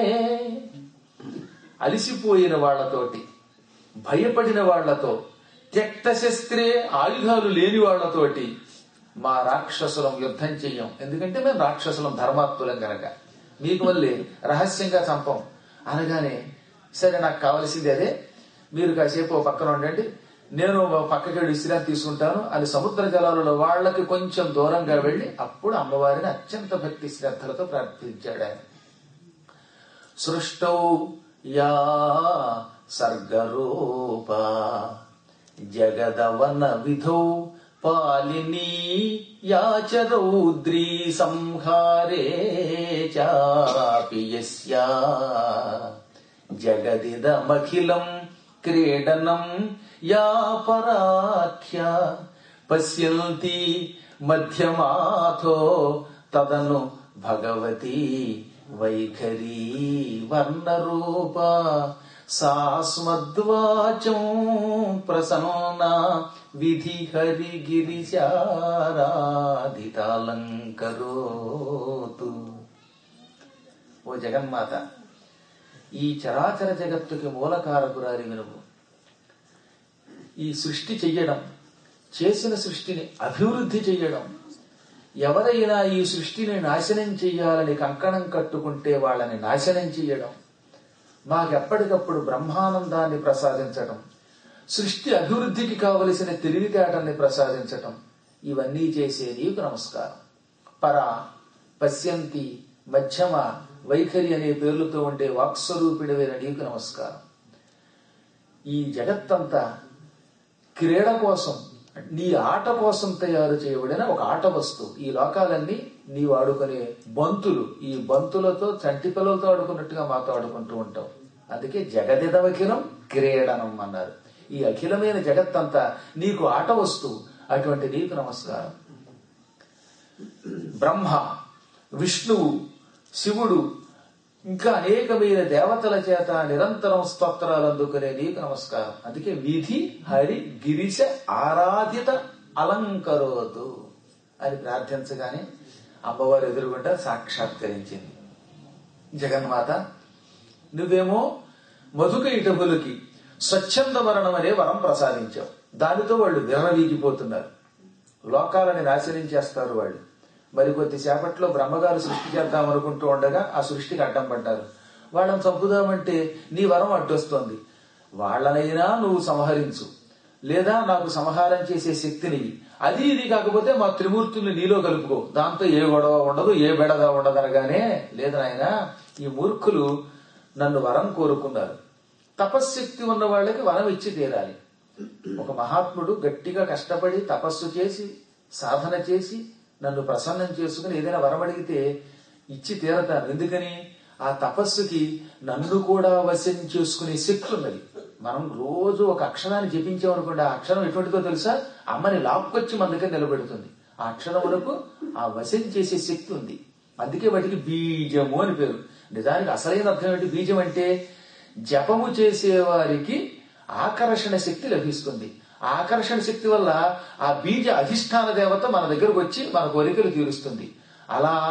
అలిసిపోయిన వాళ్లతోటి, భయపడిన వాళ్లతో, త్యక్త శస్త్రే ఆయుధాలు లేని వాళ్లతోటి మా రాక్షసులం యుద్ధం చెయ్యం. ఎందుకంటే మేము రాక్షసులం ధర్మాత్ములం గనక, మీకు మళ్ళీ రహస్యంగా చంపం అనగానే, సరే నాకు కావలసింది అదే, మీరు కాసేపు పక్కన ఉండండి, నేను పక్కకి వెళ్ళి విశ్రాంతి తీసుకుంటాను అని సముద్ర జలాలలో వాళ్లకి కొంచెం దూరంగా వెళ్లి అప్పుడు అమ్మవారిని అత్యంత భక్తి శ్రద్ధలతో ప్రార్థించాడు ఆయన. సృష్టౌ యా సర్గరూప జగదవన విధౌ పాలినీ యాచ రౌద్రీ సంహారే చాపి యస్యా జగదిదమఖిలం క్రీడనం యా పరాఖ్య పశ్యంతి మధ్యమాథో తదను భగవతి వైఖరీ వర్ణరూప సాస్మద్వాచం ప్రసన్న విధి హరి గిరిశారాధితాలంకరోతు. ఓ జగన్మాత, ఈ చరాచర జగత్తుకి మూలకారకురాలి వినుము. ఈ సృష్టి చెయ్యడం, చేసిన సృష్టిని అభివృద్ధి చెయ్యడం, ఎవరైనా ఈ సృష్టిని నాశనం చెయ్యాలని కంకణం కట్టుకుంటే వాళ్ళని నాశనం చెయ్యడం, మాకెప్పటికప్పుడు బ్రహ్మానందాన్ని ప్రసాదించటం, సృష్టి అభివృద్ధికి కావలసిన తెలివితేటల్ని ప్రసాదించటం, ఇవన్నీ చేసే నీకు నమస్కారం. పరా, పశ్యంతి, మధ్యమ, వైఖరి అనే పేర్లతో ఉండే వాక్స్వరూపిడమైన నీకు నమస్కారం. ఈ జగత్తంతా క్రీడ కోసం, నీ ఆట కోసం తయారు చేయబడిన ఒక ఆట వస్తువు. ఈ లోకాలన్నీ నీవు ఆడుకునే బంతులు. ఈ బంతులతో చంటి పిల్లలతో ఆడుకున్నట్టుగా మాతో ఆడుకుంటూ ఉంటావు. అందుకే జగదిదమఖిలం క్రీడనం అన్నారు. ఈ అఖిలమైన జగత్తంతా నీకు ఆట వస్తువు. అటువంటి నీకు నమస్కారం. బ్రహ్మ, విష్ణువు, శివుడు ఇంకా అనేకమైన దేవతల చేత నిరంతరం స్తోత్రాలు అందుకునే నీకు నమస్కారం. అందుకే విధి హరి గిరిశ ఆరాధిత అలంకరోతు అని ప్రార్థించగానే అమ్మవారు ఎదురుగుండా సాక్షాత్కరించింది. జగన్మాత, నువ్వేమో మధుక ఇటబులకి స్వచ్ఛంద మరణం అనే వరం ప్రసాదించావు. దానితో వాళ్ళు విర్రవీగిపోతున్నారు. లోకాలని నాశనం చేస్తారు వాళ్ళు. మరికొద్ది సేపట్లో బ్రహ్మగారు సృష్టి చేద్దాం అనుకుంటూ ఉండగా ఆ సృష్టికి అడ్డం పడ్డారు. వాళ్ళని చంపుదామంటే నీ వరం అడ్డొస్తోంది. వాళ్ళనైనా నువ్వు సంహరించు, లేదా నాకు సంహారం చేసే శక్తిని. అది ఇది కాకపోతే మా త్రిమూర్తుల్ని నీలో కలుపుకో, దాంతో ఏ గొడవ ఉండదు, ఏ బెడద ఉండదు అనగానే, లేదు నాయనా, ఈ మూర్ఖులు నన్ను వరం కోరుకున్నారు. తపశ్శక్తి ఉన్న వాళ్ళకి వరం ఇచ్చి తీరాలి. ఒక మహాత్ముడు గట్టిగా కష్టపడి తపస్సు చేసి సాధన చేసి నన్ను ప్రసన్నం చేసుకుని ఏదైనా వరం అడిగితే ఇచ్చి తీరతాను. ఎందుకని? ఆ తపస్సుకి నన్ను కూడా వశం చేసుకునే శక్తి ఉన్నది. మనం రోజు ఒక అక్షరాన్ని జపించామనుకోండి, ఆ అక్షరం ఎటువంటిదో తెలుసా? అమ్మని లాక్కొచ్చి మన దగ్గర నిలబెడుతుంది. ఆ అక్షరములకు ఆ వశం చేసే శక్తి ఉంది. అందుకే వాటికి బీజము అని పేరు. నిజానికి అసలైన అర్థం ఏంటి? బీజం అంటే జపము చేసేవారికి ఆకర్షణ శక్తి లభిస్తుంది. ఆ ఆకర్షణ శక్తి వల్ల ఆ బీజ అధిష్టాన దేవత మన దగ్గరకు వచ్చి మన కోరికలు తీరుస్తుంది. అలా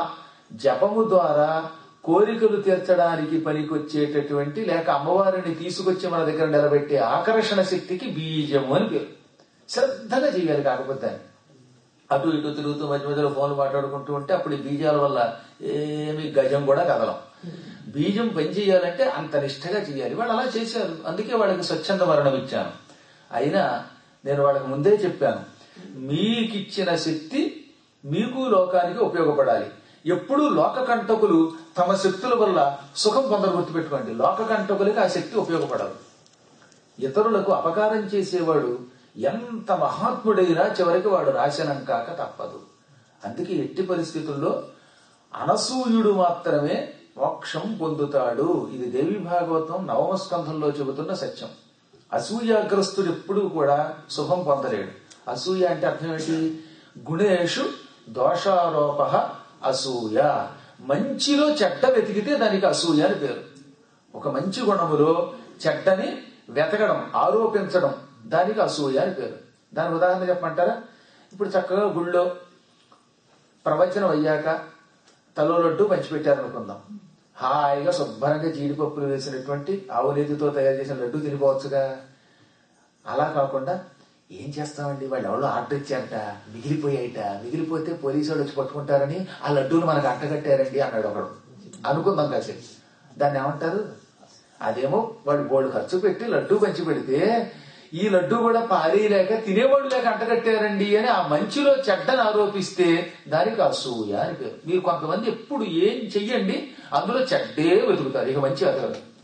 జపము ద్వారా కోరికలు తీర్చడానికి పనికొచ్చేటటువంటి లేక అమ్మవారిని తీసుకొచ్చి మన దగ్గర నిలబెట్టే ఆకర్షణ శక్తికి బీజము అని పేరు. శ్రద్ధగా చేయాలి. కాకపోతే అటు ఇటు తిరుగుతూ మధ్య మధ్యలో ఫోన్లు మాట్లాడుకుంటూ ఉంటే అప్పుడు ఈ బీజాల వల్ల ఏమి గజం కూడా కదలం. బీజం పని చేయాలంటే అంత నిష్ఠగా చేయాలి. వాళ్ళు అలా చేశారు, అందుకే వాళ్ళకి స్వచ్ఛంద మరణం ఇచ్చాను. అయినా నేను వాళ్ళకి ముందే చెప్పాను, మీకిచ్చిన శక్తి మీకు లోకానికి ఉపయోగపడాలి. ఎప్పుడూ లోక కంటకులు తమ శక్తుల వల్ల సుఖం పొందరు. గుర్తుపెట్టుకోండి, లోక కంటకులకి ఆ శక్తి ఉపయోగపడదు. ఇతరులకు అపకారం చేసేవాడు ఎంత మహాత్ముడైనా చివరికి వాడు నాశనం కాక తప్పదు. అందుకే ఎట్టి పరిస్థితుల్లో అనసూయుడు మాత్రమే మోక్షం పొందుతాడు. ఇది దేవి భాగవతం నవమ స్కంధంలో చెబుతున్న సత్యం. అసూయాగ్రస్తుడు ఎప్పుడూ కూడా శుభం పొందలేడు. అసూయ అంటే అర్థం ఏంటి? గుణేషు దోషారోప అసూయ. మంచిలో చెడ్డ వెతికితే దానికి అసూయ అని పేరు. ఒక మంచి గుణములో చెడ్డని వెతకడం, ఆరోపించడం, దానికి అసూయ అని పేరు. దానికి ఉదాహరణ చెప్పమంటారా? ఇప్పుడు చక్కగా గుళ్ళో ప్రవచనం అయ్యాక తలో లడ్డు పంచిపెట్టారనుకుందాం. హాయిగా శుభ్రంగా జీడిపప్పులు వేసినటువంటి ఆవు నేతితో తయారు చేసిన లడ్డు తినిపోవచ్చుగా. అలా కాకుండా ఏం చేస్తామండి, వాళ్ళు ఎవరో ఆర్డర్ ఇచ్చారట, మిగిలిపోయాయిట, మిగిలిపోతే పోలీసు వాళ్ళు వచ్చి పట్టుకుంటారని ఆ లడ్డూలు మనకు అంటగట్టారండి అన్నాడు ఒకడు. అనుకుందాం కాసేపు. దాన్ని ఏమంటారు? అదేమో వాడు బోల్డ్ ఖర్చు పెట్టి లడ్డూ పంచి పెడితే ఈ లడ్డూ కూడా పారేయలేక తినేవాడు లేక అంటగట్టారండి అని ఆ మంచిలో చెడ్డను ఆరోపిస్తే దానికి అసూయ అని పేరు. మీరు కొంతమంది ఎప్పుడు ఏం చెయ్యండి అందులో చెడ్డే వెతుకుతారు, ఇక మంచి వెతకరు.